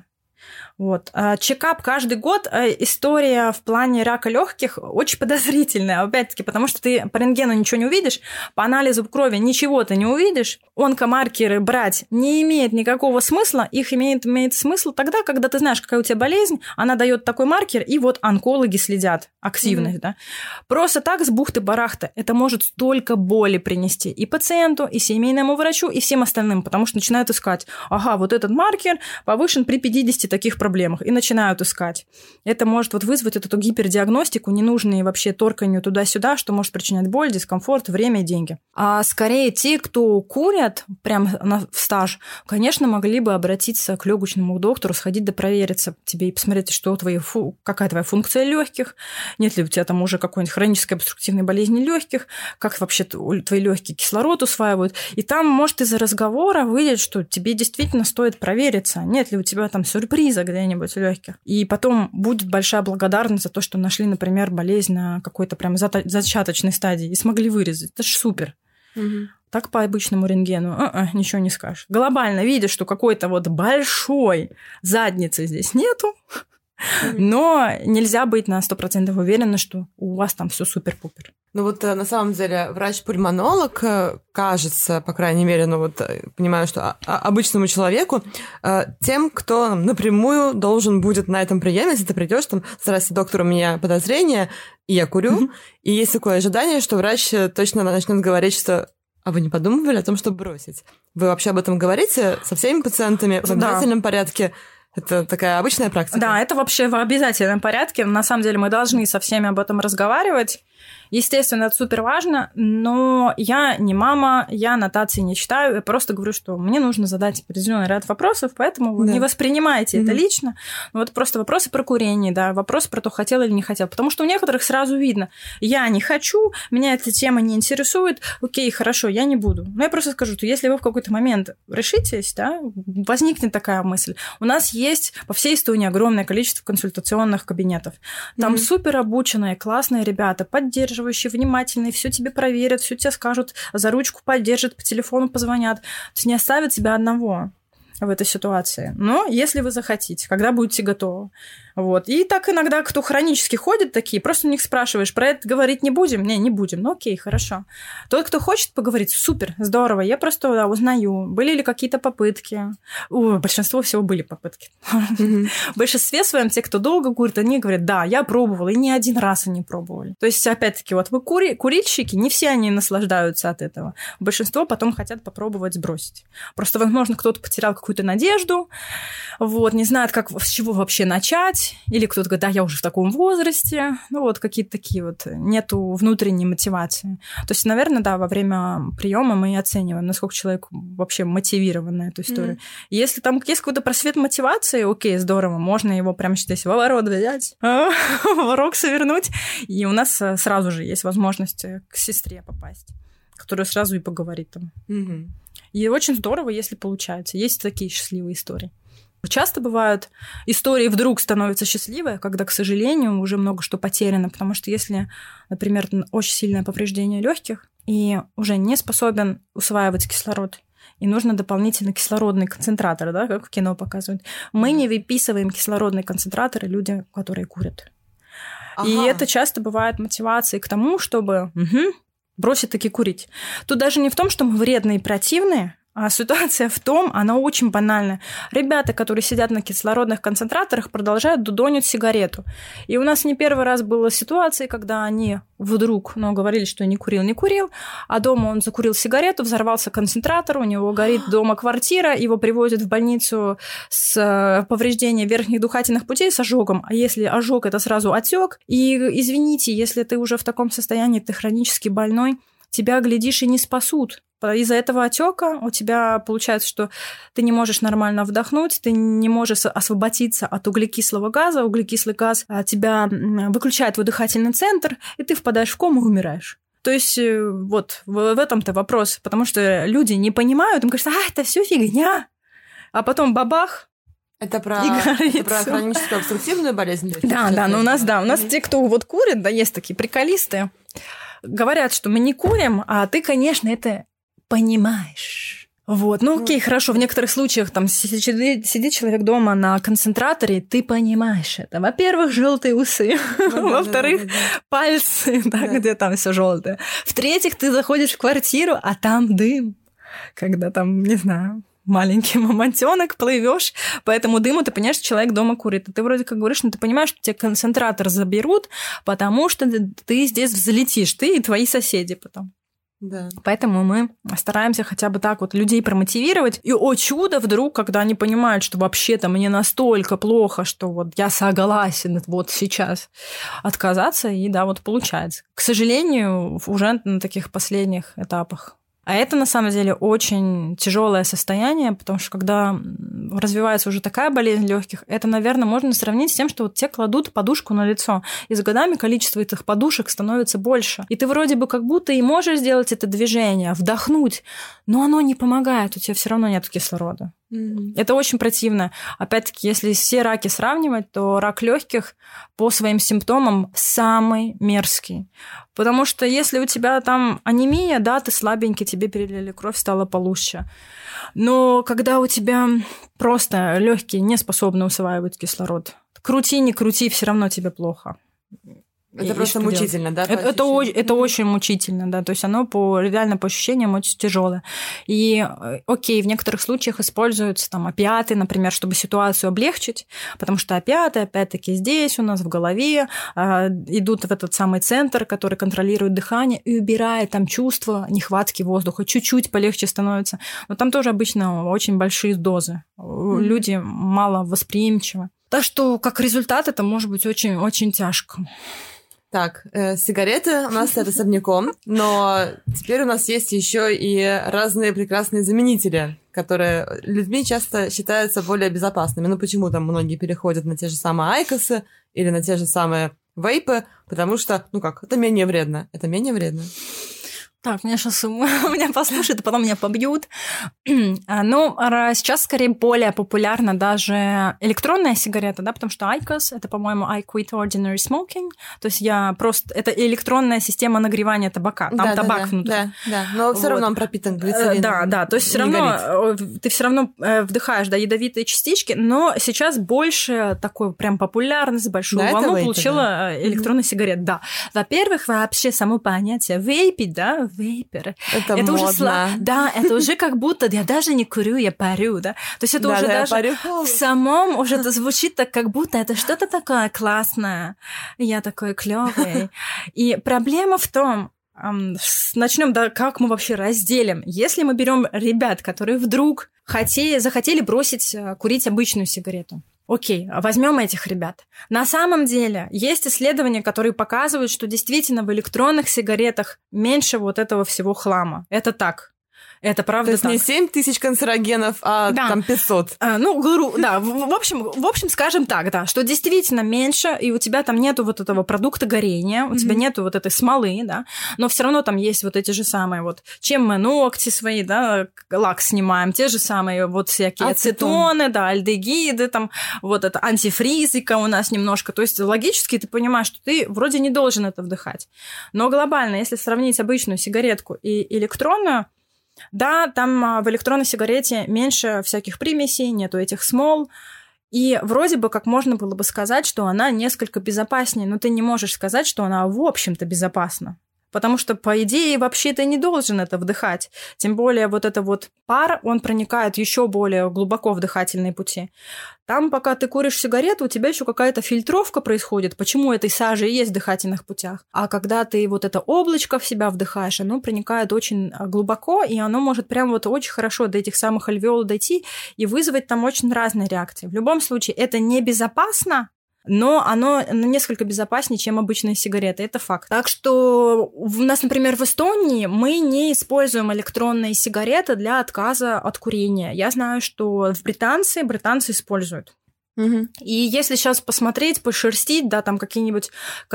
Чекап каждый год, история в плане рака легких очень подозрительная, опять-таки, потому что ты по рентгену ничего не увидишь, по анализу крови ничего ты не увидишь, онкомаркеры брать не имеет никакого смысла, их имеет смысл тогда, когда ты знаешь, какая у тебя болезнь, она дает такой маркер, и онкологи следят, активность, да. Просто так с бухты-барахты это может столько боли принести и пациенту, и семейному врачу, и всем остальным, потому что начинают искать, этот маркер повышен при 50 таких проблемах, и начинают искать. Это может вызвать эту гипердиагностику, ненужные вообще торканью туда-сюда, что может причинять боль, дискомфорт, время и деньги. А скорее те, кто курят прям в стаж, конечно, могли бы обратиться к легочному доктору, сходить да провериться тебе и посмотреть, что какая твоя функция легких, нет ли у тебя там уже какой-нибудь хронической обструктивной болезни легких, как вообще твои легкие кислород усваивают. И там может из-за разговора выйдет, что тебе действительно стоит провериться, нет ли у тебя там сюрприза где-нибудь в легких. И потом будет большая благодарность за то, что нашли, например, болезнь на какой-то прям зачаточной стадии и смогли вырезать. Это ж супер. Так по обычному рентгену ничего не скажешь. Глобально видишь, что какой-то большой задницы здесь нету, но нельзя быть на 100% уверена, что у вас там все супер-пупер. На самом деле врач-пульмонолог, кажется, по крайней мере, понимаю, что обычному человеку, тем, кто напрямую должен будет на этом приеме, если ты придешь, здравствуйте, доктор, у меня подозрение, и я курю, и есть такое ожидание, что врач точно начнет говорить, что А вы не подумывали о том, чтобы бросить? Вы вообще об этом говорите со всеми пациентами в обязательном порядке? Это такая обычная практика? Да, это вообще в обязательном порядке. На самом деле мы должны со всеми об этом разговаривать. Естественно, это супер важно, но я не мама, я нотации не читаю, я просто говорю, что мне нужно задать определенный ряд вопросов, поэтому не воспринимайте это лично. Вот просто вопросы про курение, да, вопросы про то, хотел или не хотел, потому что у некоторых сразу видно, я не хочу, меня эта тема не интересует, окей, хорошо, я не буду. Но я просто скажу, что если вы в какой-то момент решитесь, да, возникнет такая мысль, у нас есть по всей Эстонии огромное количество консультационных кабинетов, там супер обученные, классные ребята, поддерживающие, внимательные, все тебе проверят, все тебе скажут, за ручку поддержат, по телефону позвонят. То есть не оставят тебя одного в этой ситуации. Но если вы захотите, когда будете готовы. Вот. И так иногда, кто хронически ходит такие, просто у них спрашиваешь, про это говорить не будем? Не будем. Ну окей, хорошо. Тот, кто хочет поговорить, супер, здорово. Я просто узнаю, были ли какие-то попытки. Большинство всего были попытки. В большинстве своем те, кто долго курит, они говорят, да, я пробовала, и не один раз они пробовали. То есть, опять-таки, вот вы курильщики, не все они наслаждаются от этого. Большинство потом хотят попробовать сбросить. Просто, возможно, кто-то потерял какую-то надежду, вот, не знает, с чего вообще начать. Или кто-то говорит, да, я уже в таком возрасте. Ну, вот какие-то такие вот, нету внутренней мотивации. То есть, наверное, да, во время приема мы и оцениваем, насколько человек вообще мотивирован на эту историю. Если там есть какой-то просвет мотивации, окей, здорово, можно его прямо здесь в ворот взять, ворок совернуть, и у нас сразу же есть возможность к сестре попасть, которая сразу и поговорит там. И очень здорово, если получается. Есть такие счастливые истории. Часто бывают истории вдруг становятся счастливые, когда, к сожалению, уже много что потеряно, потому что если, например, очень сильное повреждение легких и уже не способен усваивать кислород, и нужно дополнительно кислородный концентратор, да, как в кино показывают, мы не выписываем кислородные концентраторы людям, которые курят. И это часто бывает мотивацией к тому, чтобы бросить таки курить. Тут даже не в том, что мы вредные и противные, а ситуация в том, она очень банальная. Ребята, которые сидят на кислородных концентраторах, продолжают дудонить сигарету. И у нас не первый раз была ситуация, когда они вдруг, говорили, что не курил, а дома он закурил сигарету, взорвался концентратор, у него горит дома квартира, его привозят в больницу с повреждением верхних дыхательных путей с ожогом. А если ожог, это сразу отек. И извините, если ты уже в таком состоянии, ты хронически больной, тебя, глядишь, и не спасут. Из-за этого отека у тебя получается, что ты не можешь нормально вдохнуть, ты не можешь освободиться от углекислого газа, углекислый газ тебя выключает твой дыхательный центр, и ты впадаешь в кому и умираешь. То есть вот в этом-то вопрос, потому что люди не понимают, им кажется, это все фигня, а потом бабах. Это про хроническую обструктивную болезнь? Да, но у нас те, кто вот курит, да, есть такие приколисты, говорят, что мы не курим, а ты, конечно, это понимаешь. Вот, окей, хорошо, в некоторых случаях там сидит человек дома на концентраторе, ты понимаешь это. Во-первых, желтые усы, во-вторых, пальцы, где там все желтое. В-третьих, ты заходишь в квартиру, а там дым, когда там, не знаю, маленький мамонтёнок, плывешь по этому дыму, ты понимаешь, что человек дома курит. И ты вроде как говоришь, но ты понимаешь, что тебе концентратор заберут, потому что ты здесь взлетишь, ты и твои соседи потом. Да. Поэтому мы стараемся хотя бы так вот людей промотивировать. И, о чудо, вдруг, когда они понимают, что вообще-то мне настолько плохо, что вот я согласен вот сейчас отказаться, и да, вот получается. К сожалению, уже на таких последних этапах. А это, на самом деле, очень тяжелое состояние, потому что когда развивается уже такая болезнь легких, это, наверное, можно сравнить с тем, что вот те кладут подушку на лицо, и с годами количество этих подушек становится больше. И ты вроде бы как будто и можешь сделать это движение, вдохнуть, но оно не помогает, у тебя все равно нет кислорода. Это очень противно. Опять-таки, если все раки сравнивать, то рак легких по своим симптомам самый мерзкий. Потому что если у тебя там анемия, да, ты слабенький, тебе перелили кровь, стало получше. Но когда у тебя просто легкие не способны усваивать кислород, крути, не крути, все равно тебе плохо. Это просто мучительно, да? Это очень мучительно, да, то есть оно реально по ощущениям очень тяжелое. И окей, в некоторых случаях используются там опиаты, например, чтобы ситуацию облегчить, потому что опиаты, опять-таки, здесь у нас в голове идут в этот самый центр, который контролирует дыхание и убирает там чувство нехватки воздуха, чуть-чуть полегче становится. Но там тоже обычно очень большие дозы. Люди мало восприимчивы. Так что, как результат, это может быть очень-очень тяжко. Так, сигареты у нас стоят особняком, но теперь у нас есть еще и разные прекрасные заменители, которые людьми часто считаются более безопасными. Ну, почему там многие переходят на те же самые айкосы или на те же самые вейпы, потому что, это менее вредно. Это менее вредно. Так, меня сейчас меня послушают, а потом меня побьют. Сейчас скорее более популярна даже электронная сигарета, да, потому что IQOS, это, по-моему, I Quit Ordinary Smoking, то есть это электронная система нагревания табака, там табак внутри. Да, но все равно он пропитан глицерином. Да, то есть все равно ты все равно вдыхаешь, да, ядовитые частички, но сейчас больше такой прям популярность, большую волну получила электронная сигарета, да. Во-первых, вообще само понятие вейпить, да, вейпер. Это модно. Да, это уже как будто я даже не курю, я парю, да. То есть это уже даже в самом уже это звучит так, как будто это что-то такое классное. Я такой клёвый. И проблема в том, начнем, да, как мы вообще разделим. Если мы берем ребят, которые вдруг захотели бросить курить обычную сигарету, окей, возьмем этих ребят. На самом деле есть исследования, которые показывают, что действительно в электронных сигаретах меньше вот этого всего хлама. Это так. Это правда. То есть так. Не 7 тысяч канцерогенов, а там 500. Да, в общем, скажем так, да, что действительно меньше, и у тебя там нету вот этого продукта горения, у тебя нету вот этой смолы, да, но все равно там есть вот эти же самые вот, чем мы ногти свои, да, лак снимаем, те же самые вот всякие ацетоны, да, альдегиды, там вот это антифризика у нас немножко, то есть логически ты понимаешь, что ты вроде не должен это вдыхать, но глобально, если сравнить обычную сигаретку и электронную, да, там в электронной сигарете меньше всяких примесей, нету этих смол, и вроде бы как можно было бы сказать, что она несколько безопаснее, но ты не можешь сказать, что она в общем-то безопасна. Потому что, по идее, вообще ты не должен это вдыхать. Тем более вот это вот пар, он проникает еще более глубоко в дыхательные пути. Там, пока ты куришь сигарету, у тебя еще какая-то фильтровка происходит, почему этой сажи и есть в дыхательных путях. А когда ты вот это облачко в себя вдыхаешь, оно проникает очень глубоко, и оно может прям вот очень хорошо до этих самых альвеол дойти и вызвать там очень разные реакции. В любом случае, это небезопасно, но оно несколько безопаснее, чем обычные сигареты, это факт. Так что у нас, например, в Эстонии мы не используем электронные сигареты для отказа от курения. Я знаю, что британцы используют. И если сейчас посмотреть, пошерстить, да, там какие-нибудь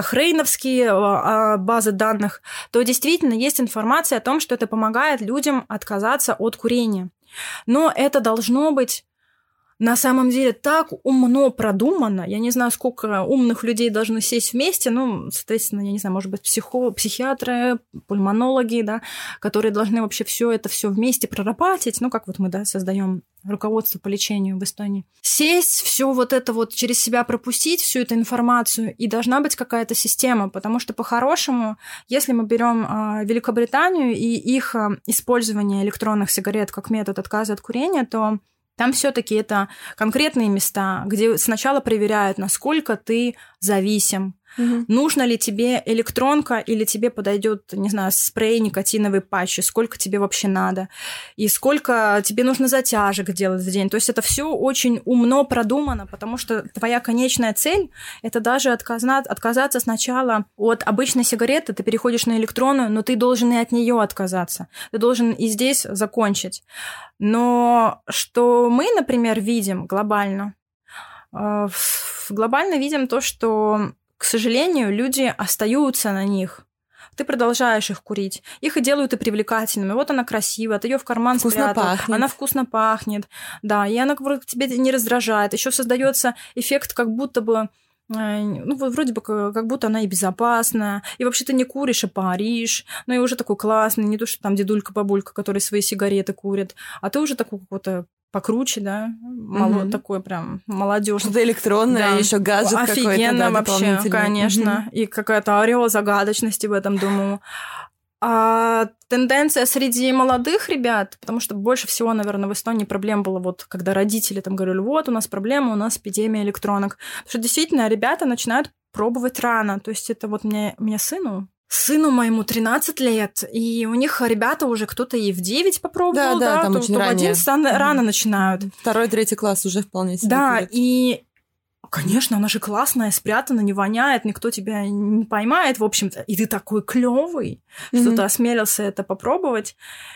кохрейновские базы данных, то действительно есть информация о том, что это помогает людям отказаться от курения. Но это должно быть на самом деле так умно продумано. Я не знаю, сколько умных людей должны сесть вместе, соответственно, я не знаю, может быть, психиатры, пульмонологи, да, которые должны вообще все это вместе прорабатывать, как вот мы, да, создаем руководство по лечению в Эстонии. Сесть, все вот это вот через себя пропустить, всю эту информацию, и должна быть какая-то система, потому что по-хорошему, если мы берем Великобританию и их использование электронных сигарет как метод отказа от курения, то там все-таки это конкретные места, где сначала проверяют, насколько ты зависим. Нужно ли тебе электронка или тебе подойдет, не знаю, спрей, никотиновый патч, сколько тебе вообще надо, и сколько тебе нужно затяжек делать в день. То есть это все очень умно продумано, потому что твоя конечная цель – это даже отказаться сначала от обычной сигареты, ты переходишь на электронную, но ты должен и от нее отказаться. Ты должен и здесь закончить. Но что мы, например, видим глобально? Глобально видим то, что, к сожалению, люди остаются на них. Ты продолжаешь их курить. Их и делают и привлекательными. Вот она красивая, ты ее в карман спрятал. Она вкусно пахнет. Да, и она тебе не раздражает. Еще создается эффект, как будто бы вроде бы как будто она и безопасная, и вообще ты не куришь, а паришь, и уже такой классный, не то, что там дедулька-бабулька, который свои сигареты курит, а ты уже такой какой-то покруче, да, такой прям молодежь. Что-то электронное, еще гаджет какой-то. Офигенно вообще, конечно. И какая-то ореол загадочности в этом, думаю. А тенденция среди молодых ребят, потому что больше всего, наверное, в Эстонии проблем было, вот когда родители там говорили, вот у нас проблема, у нас эпидемия электронок. Потому что действительно ребята начинают пробовать рано. То есть это вот мне сыну моему 13 лет, и у них ребята уже кто-то и в 9 попробовал, да, там очень то в 11 рано начинают. 2-3 класс уже вполне себе. Да, курит. и конечно, она же классная, спрятана, не воняет, никто тебя не поймает, в общем-то. И ты такой клёвый, что ты осмелился это попробовать.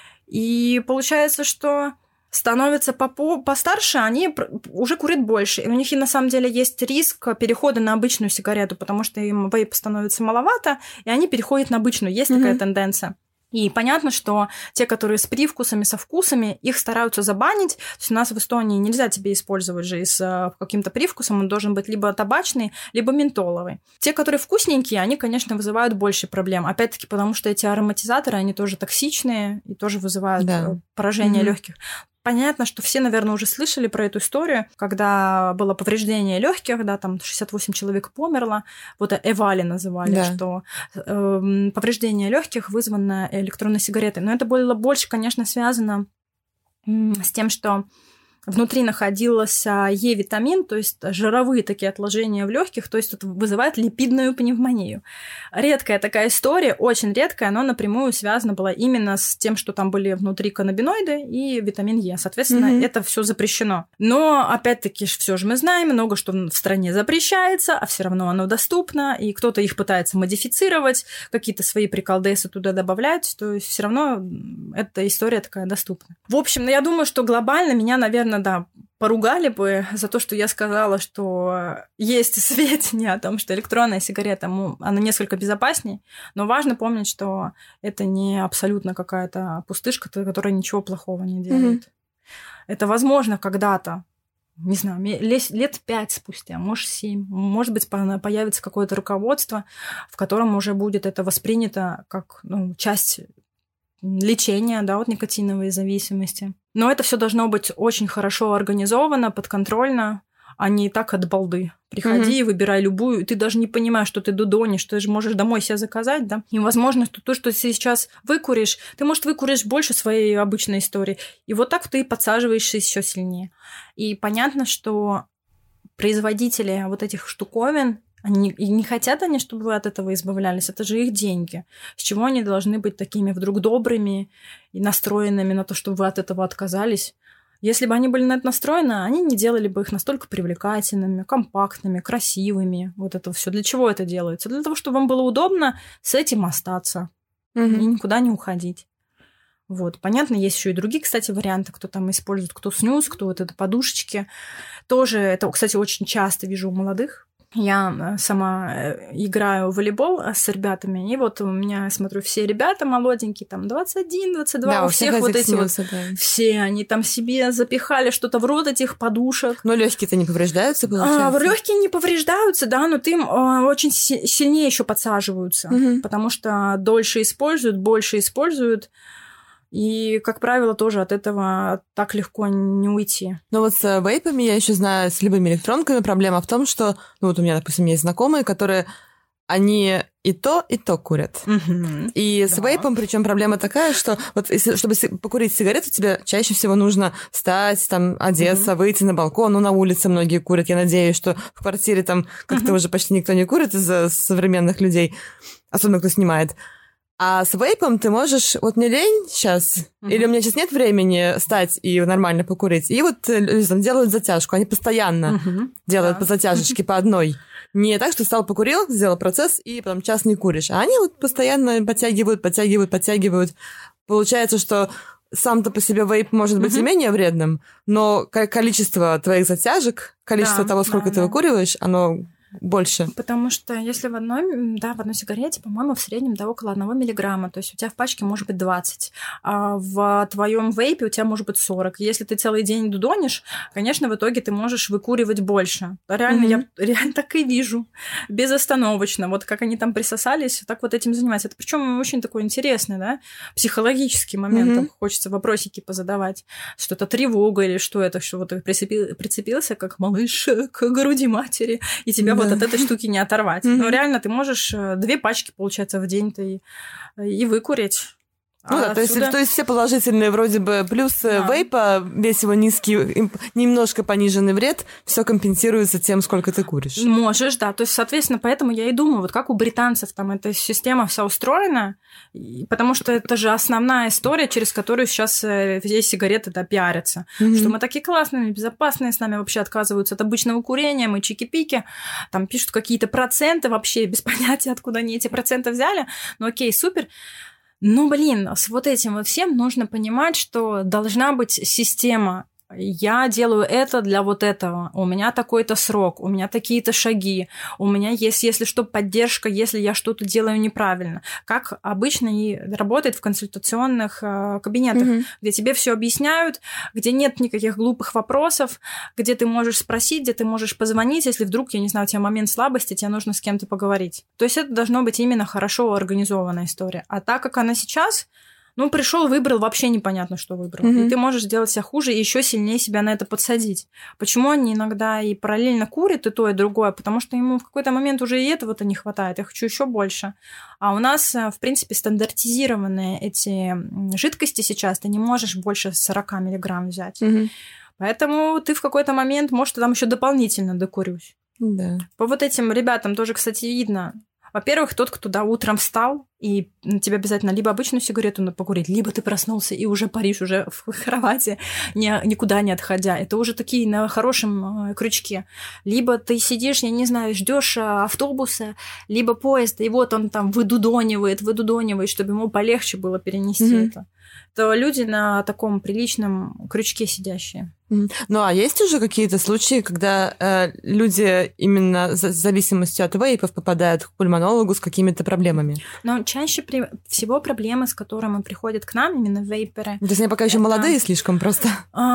И получается, что становятся постарше, они уже курят больше. И у них и на самом деле есть риск перехода на обычную сигарету, потому что им вейп становится маловато, и они переходят на обычную. Есть такая тенденция. И понятно, что те, которые с привкусами, со вкусами, их стараются забанить. То есть у нас в Эстонии нельзя тебе использовать же с каким-то привкусом, он должен быть либо табачный, либо ментоловый. Те, которые вкусненькие, они, конечно, вызывают больше проблем. Опять-таки, потому что эти ароматизаторы, они тоже токсичные и тоже вызывают поражение легких. Понятно, что все, наверное, уже слышали про эту историю, когда было повреждение легких, да, там 68 человек померло, вот Эвали называли, что повреждение легких вызвано электронной сигаретой. Но это было больше, конечно, связано с тем, что внутри находился Е-витамин, то есть жировые такие отложения в легких, то есть это вызывает липидную пневмонию. Редкая такая история, очень редкая, но напрямую связана была именно с тем, что там были внутри каннабиноиды и витамин Е. Соответственно, это все запрещено. Но, опять-таки, все же мы знаем, много что в стране запрещается, а все равно оно доступно, и кто-то их пытается модифицировать, какие-то свои приколдесы туда добавляют, то есть все равно эта история такая доступна. В общем, я думаю, что глобально меня, наверное, поругали бы за то, что я сказала, что есть сведения о том, что электронная сигарета, она несколько безопаснее, но важно помнить, что это не абсолютно какая-то пустышка, которая ничего плохого не делает. Это возможно когда-то, не знаю, лет 5 спустя, может 7, может быть, появится какое-то руководство, в котором уже будет это воспринято как часть лечения, от никотиновой зависимости. Но это все должно быть очень хорошо организовано, подконтрольно, а не так от балды. Приходи и выбирай любую, и ты даже не понимаешь, что ты дудонишь, ты же можешь домой себе заказать, да? И возможно, что то, что ты сейчас выкуришь, ты, может, выкуришь больше своей обычной истории, и вот так ты подсаживаешься еще сильнее. И понятно, что производители вот этих штуковин, не хотят они, чтобы вы от этого избавлялись. Это же их деньги. С чего они должны быть такими вдруг добрыми и настроенными на то, чтобы вы от этого отказались? Если бы они были на это настроены, они не делали бы их настолько привлекательными, компактными, красивыми. Вот это все. Для чего это делается? Для того, чтобы вам было удобно с этим остаться и никуда не уходить. Вот. Понятно, есть еще и другие, кстати, варианты, кто там использует, кто снюс, кто вот это подушечки. Тоже это, кстати, очень часто вижу у молодых. Я сама играю в волейбол с ребятами, и вот у меня, смотрю, все ребята молоденькие, там 21, 22, у всех вот эти вот, все они там себе запихали что-то в рот этих подушек. Но легкие-то не повреждаются, получается? Легкие не повреждаются, да, но ты очень сильнее еще подсаживаются, потому что дольше используют, больше используют. И, как правило, тоже от этого так легко не уйти. Но вот с вейпами, я еще знаю, с любыми электронками проблема в том, что, вот у меня, допустим, есть знакомые, которые, они и то курят. И с вейпом, причем проблема такая, что вот чтобы покурить сигарету, тебе чаще всего нужно встать, там, одеться, выйти на балкон, на улице многие курят. Я надеюсь, что в квартире там как-то уже почти никто не курит из современных людей, особенно кто снимает. А с вейпом ты можешь, вот мне лень сейчас, или у меня сейчас нет времени встать и нормально покурить. И вот там, делают затяжку, они постоянно делают по затяжечке, по одной. Не так, что встал, покурил, сделал процесс, и потом час не куришь. А они вот постоянно подтягивают. Получается, что сам-то по себе вейп может быть и менее вредным, но количество твоих затяжек, количество того, сколько ты выкуриваешь, оно больше? Потому что если в одной сигарете, по-моему, в среднем около 1 миллиграмма, то есть у тебя в пачке может быть 20, а в твоем вейпе у тебя может быть 40. Если ты целый день дудонишь, конечно, в итоге ты можешь выкуривать больше. Реально, я реально так и вижу, безостановочно. Вот как они там присосались, так вот этим занимаются. Это причем очень такой интересный, да, психологический момент. Там хочется вопросики позадавать. Что-то тревога или что это, что вот ты прицепился, как малыш к груди матери, и тебя вот от этой штуки не оторвать. Но реально ты можешь 2 пачки, получается, в день-то и выкурить. Ну да, то есть все положительные вроде бы плюс вейпа, весь его низкий, немножко пониженный вред, все компенсируется тем, сколько ты куришь. Можешь, да. То есть, соответственно, поэтому я и думаю, вот как у британцев там эта система вся устроена, потому что это же основная история, через которую сейчас все сигареты пиарятся. Что мы такие классные, безопасные, с нами вообще отказываются от обычного курения, мы чики-пики, там пишут какие-то проценты вообще, без понятия, откуда они эти проценты взяли. Ну окей, супер. Ну, с вот этим вот всем нужно понимать, что должна быть система. Я делаю это для вот этого. У меня такой-то срок, у меня такие-то шаги, у меня есть, если что, поддержка, если я что-то делаю неправильно. Как обычно и работает в консультационных кабинетах, где тебе все объясняют, где нет никаких глупых вопросов, где ты можешь спросить, где ты можешь позвонить, если вдруг, я не знаю, у тебя момент слабости, тебе нужно с кем-то поговорить. То есть это должно быть именно хорошо организованная история. А так как она сейчас... пришел, выбрал, вообще непонятно, что выбрал. И ты можешь сделать себя хуже и еще сильнее себя на это подсадить. Почему они иногда и параллельно курят и то, и другое? Потому что ему в какой-то момент уже и этого-то не хватает. Я хочу еще больше. А у нас, в принципе, стандартизированные эти жидкости сейчас. Ты не можешь больше 40 миллиграмм взять. Поэтому ты в какой-то момент, может, там еще дополнительно докурюсь. Да. По вот этим ребятам тоже, кстати, видно. Во-первых, тот, кто утром встал, и тебе обязательно либо обычную сигарету надо покурить, либо ты проснулся и уже паришь, уже в кровати, никуда не отходя. Это уже такие на хорошем крючке. Либо ты сидишь, я не знаю, ждешь автобуса, либо поезда, и вот он там выдудонивает, чтобы ему полегче было перенести это. То люди на таком приличном крючке сидящие. Ну, а есть уже какие-то случаи, когда люди именно с зависимостью от вейпов попадают к пульмонологу с какими-то проблемами? Но чаще всего проблемы, с которыми приходят к нам, именно вейперы. То есть они пока еще молодые слишком просто?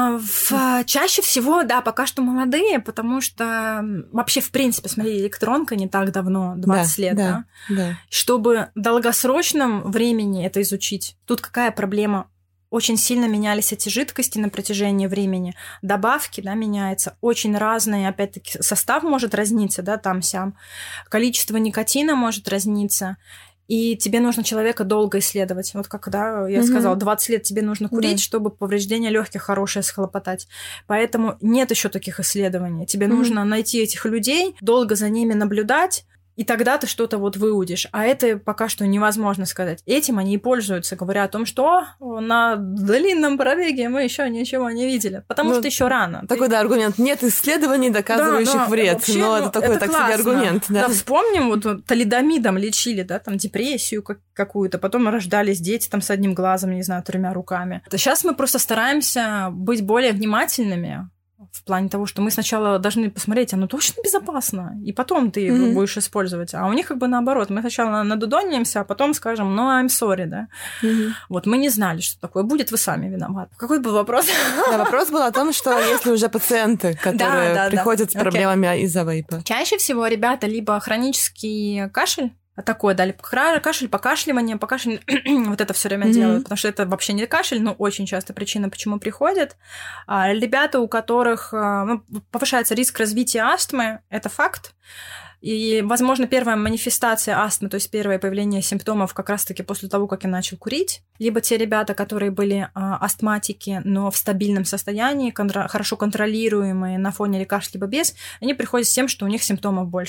Чаще всего, да, пока что молодые, потому что вообще, в принципе, смотри, электронка не так давно, 20 лет, да? Чтобы в долгосрочном времени это изучить. Тут какая проблема? Очень сильно менялись эти жидкости на протяжении времени. Добавки, меняются. Очень разные, опять-таки, состав может разниться, там-сям. Количество никотина может разниться. И тебе нужно человека долго исследовать. Вот как, я сказала, 20 лет тебе нужно курить, чтобы повреждение легких хорошее схлопотать. Поэтому нет еще таких исследований. Тебе нужно найти этих людей, долго за ними наблюдать, и тогда ты что-то выудишь. А это пока что невозможно сказать. Этим они и пользуются, говоря о том, что на длинном пробеге мы еще ничего не видели. Потому что еще рано. Такой, аргумент. Нет исследований, доказывающих вред. Вообще, но это такой, так себе аргумент. Да, вспомним, талидомидом лечили, депрессию какую-то. Потом рождались дети с одним глазом, не знаю, 3 руками. Сейчас мы просто стараемся быть более внимательными. В плане того, что мы сначала должны посмотреть, оно точно безопасно, и потом ты его будешь использовать. А у них наоборот. Мы сначала надудонимся, а потом скажем, I'm sorry, да. Вот мы не знали, что такое будет, вы сами виноваты. Какой был вопрос? Да, вопрос был о том, что если уже пациенты, которые приходят с проблемами из-за вейпа. Чаще всего ребята либо хронический кашель, такое, либо кашель, покашливание, вот это все время делают, потому что это вообще не кашель, но очень часто причина, почему приходят. Ребята, у которых повышается риск развития астмы, это факт. И, возможно, первая манифестация астмы, то есть первое появление симптомов как раз-таки после того, как я начал курить. Либо те ребята, которые были астматики, но в стабильном состоянии, хорошо контролируемые на фоне лекарств, либо без, они приходят с тем, что у них симптомов больше.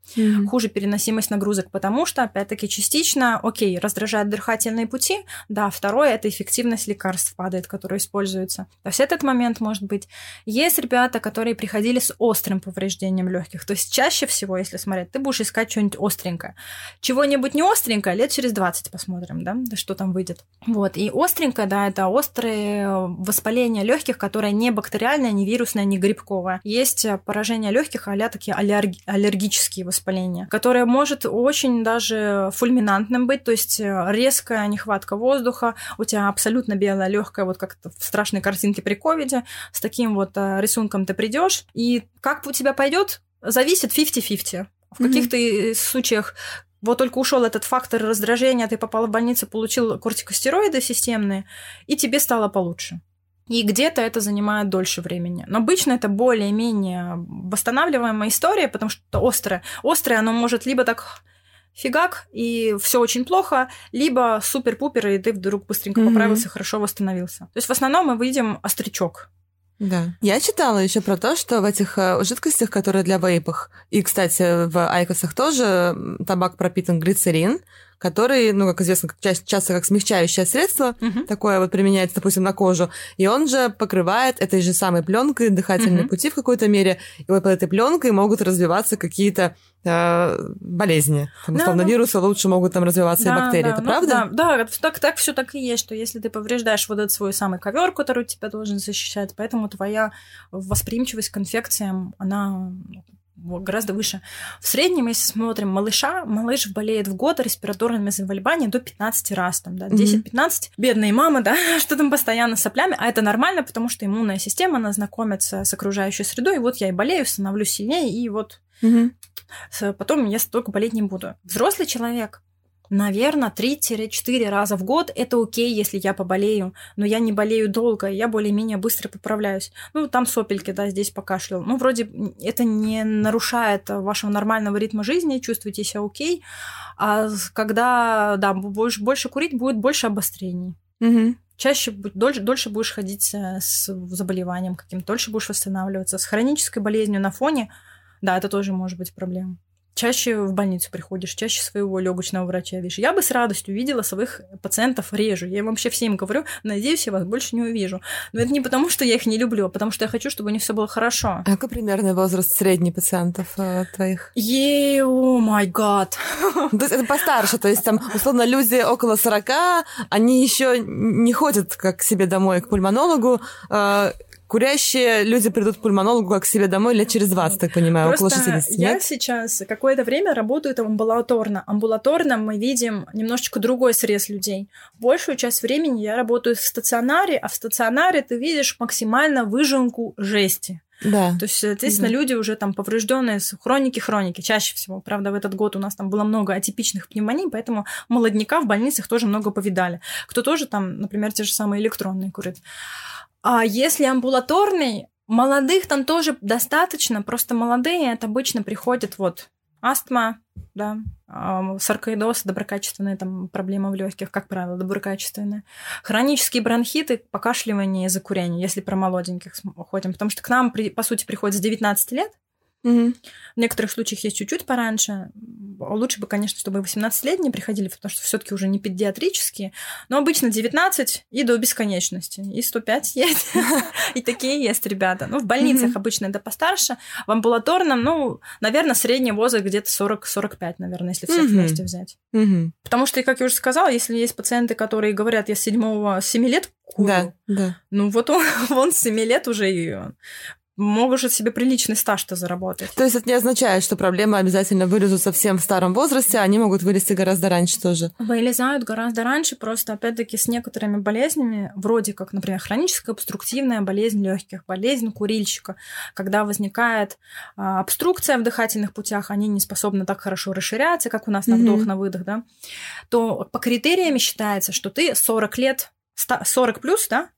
хуже переносимость нагрузок, потому что, опять-таки, частично, раздражают дыхательные пути, да, второе, это эффективность лекарств падает, которые используются. То есть этот момент может быть. Есть ребята, которые приходили с острым повреждением легких, то есть чаще всего, если смотреть, ты будешь искать что-нибудь остренькое. Чего-нибудь не остренькое, лет через 20 посмотрим, да, что там выйдет. Вот, и остренькое, да, это острые воспаления легких, которое не бактериальное, не вирусное, не грибковое. Есть поражение легких, а-ля такие аллергические воспаления, которое может очень даже фульминантным быть, то есть резкая нехватка воздуха, у тебя абсолютно белая легкая, вот как в страшной картинке при ковиде, с таким вот рисунком ты придешь, и как у тебя пойдет, зависит 50-50. В каких-то случаях вот только ушел этот фактор раздражения, ты попал в больницу, получил кортикостероиды системные, и тебе стало получше. И где-то это занимает дольше времени. Но обычно это более-менее восстанавливаемая история, потому что острое. Острое оно может либо так фигак, и все очень плохо, либо супер-пупер, и ты вдруг быстренько поправился, хорошо восстановился. То есть в основном мы видим острячок. Да. Я читала еще про то, что в этих жидкостях, которые для вейпов, и, кстати, в айкосах тоже табак пропитан глицерин, который, как известно, часто как смягчающее средство, такое вот применяется, допустим, на кожу, и он же покрывает этой же самой пленкой дыхательные пути в какой-то мере, и вот под этой пленкой могут развиваться какие-то болезни. Условно, вирусы лучше могут там развиваться, и бактерии. Это правда? Да, так все так и есть, что если ты повреждаешь вот этот свой самый ковер, который тебя должен защищать, поэтому твоя восприимчивость к инфекциям, она гораздо выше. В среднем, если смотрим малыш болеет в год респираторными заболеваниями до 15 раз, там, да, 10-15. Бедные мамы, да, что там постоянно с соплями, а это нормально, потому что иммунная система, она знакомится с окружающей средой, и вот я и болею, становлюсь сильнее, и вот потом я столько болеть не буду. Взрослый человек, наверное, 3-4 раза в год это окей, если я поболею, но я не болею долго, я более-менее быстро поправляюсь. Там сопельки, да, здесь покашлял. Вроде это не нарушает вашего нормального ритма жизни, чувствуете себя окей, а когда, да, будешь больше курить, будет больше обострений. Чаще, дольше будешь ходить с заболеванием каким-то, дольше будешь восстанавливаться. С хронической болезнью на фоне, да, это тоже может быть проблема. Чаще в больницу приходишь, чаще своего легочного врача видишь. Я бы с радостью видела своих пациентов реже. Я вообще всем говорю, надеюсь, я вас больше не увижу. Но это не потому, что я их не люблю, а потому что я хочу, чтобы у них все было хорошо. А какой примерный возраст средний пациентов твоих? О май гад. То есть это постарше, то есть там, условно, люди около 40, они еще не ходят как к себе домой к пульмонологу. Курящие люди придут к пульмонологу как к себе домой лет через 20, так понимаю, просто около 60, я нет? сейчас какое-то время работаю амбулаторно. Амбулаторно мы видим немножечко другой срез людей. Большую часть времени я работаю в стационаре, а в стационаре ты видишь максимально выжимку жести. Да. То есть, соответственно, люди уже там поврежденные с хроники чаще всего. Правда, в этот год у нас там было много атипичных пневмоний, поэтому молодняка в больницах тоже много повидали. Кто тоже там, например, те же самые электронные курит. А если амбулаторный, молодых там тоже достаточно, просто молодые это обычно приходят астма, да, саркоидоз, доброкачественные там проблемы в легких, как правило, доброкачественные. Хронические бронхиты, покашливание из-за курения, если про молоденьких ходим, потому что к нам, по сути, приходят с 19 лет. В некоторых случаях есть чуть-чуть пораньше. Лучше бы, конечно, чтобы 18-летние приходили, потому что все-таки уже не педиатрические. Но обычно 19 и до бесконечности. И 105 есть. И такие есть ребята. В больницах обычно это постарше. В амбулаторном, наверное, средний возраст где-то 40-45, наверное, если всех вместе взять. Потому что, как я уже сказала, если есть пациенты, которые говорят, я с 7 лет курю. Да. Он с 7 лет уже и может себе приличный стаж-то заработать. То есть это не означает, что проблемы обязательно вылезут совсем в старом возрасте, они могут вылезти гораздо раньше тоже. Вылезают гораздо раньше, просто, опять-таки, с некоторыми болезнями, вроде как, например, хроническая обструктивная болезнь легких, болезнь курильщика, когда возникает обструкция в дыхательных путях, они не способны так хорошо расширяться, как у нас на вдох, на выдох, да, то по критериям считается, что ты 40 лет, 40 плюс, да,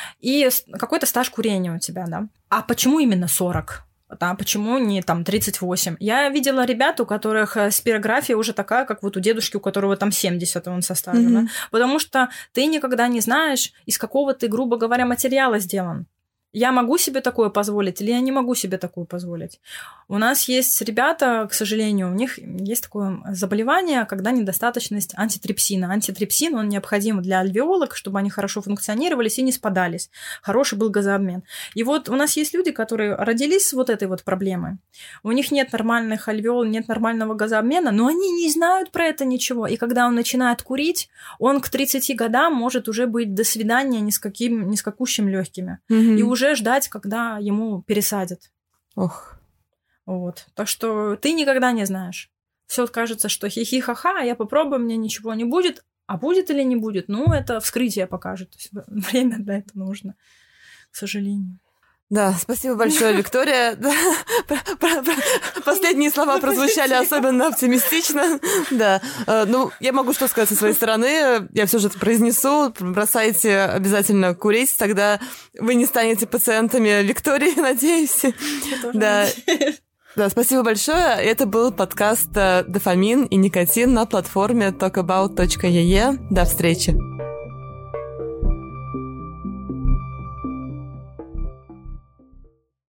и какой-то стаж курения у тебя, да. А почему именно 40? Да, почему не там 38? Я видела ребят, у которых спирография уже такая, как у дедушки, у которого там 70, он со стажем, да? Потому что ты никогда не знаешь, из какого ты, грубо говоря, материала сделан. я могу себе такое позволить или я не могу себе такое позволить. У нас есть ребята, к сожалению, у них есть такое заболевание, когда недостаточность антитрипсина. Антитрипсин, он необходим для альвеолок, чтобы они хорошо функционировались и не спадались. Хороший был газообмен. И вот у нас есть люди, которые родились с вот этой вот проблемой. У них нет нормальных альвеол, нет нормального газообмена, но они не знают про это ничего. И когда он начинает курить, он к 30 годам может уже быть до свидания ни с какущим легкими. И уже ждать, когда ему пересадят. Ох. Вот. Так что ты никогда не знаешь. Все кажется, что хихи-ха-ха, я попробую, мне ничего не будет. А будет или не будет? Ну, это вскрытие покажет. То есть время для этого нужно, к сожалению. Да, спасибо большое, Виктория. Последние слова прозвучали особенно оптимистично. Да. Ну, я могу что сказать со своей стороны. Я все же это произнесу. Бросайте обязательно курить, тогда вы не станете пациентами Виктории, надеюсь. Да. Да, спасибо большое. Это был подкаст «Дофамин и никотин» на платформе talkabout.ee. До встречи.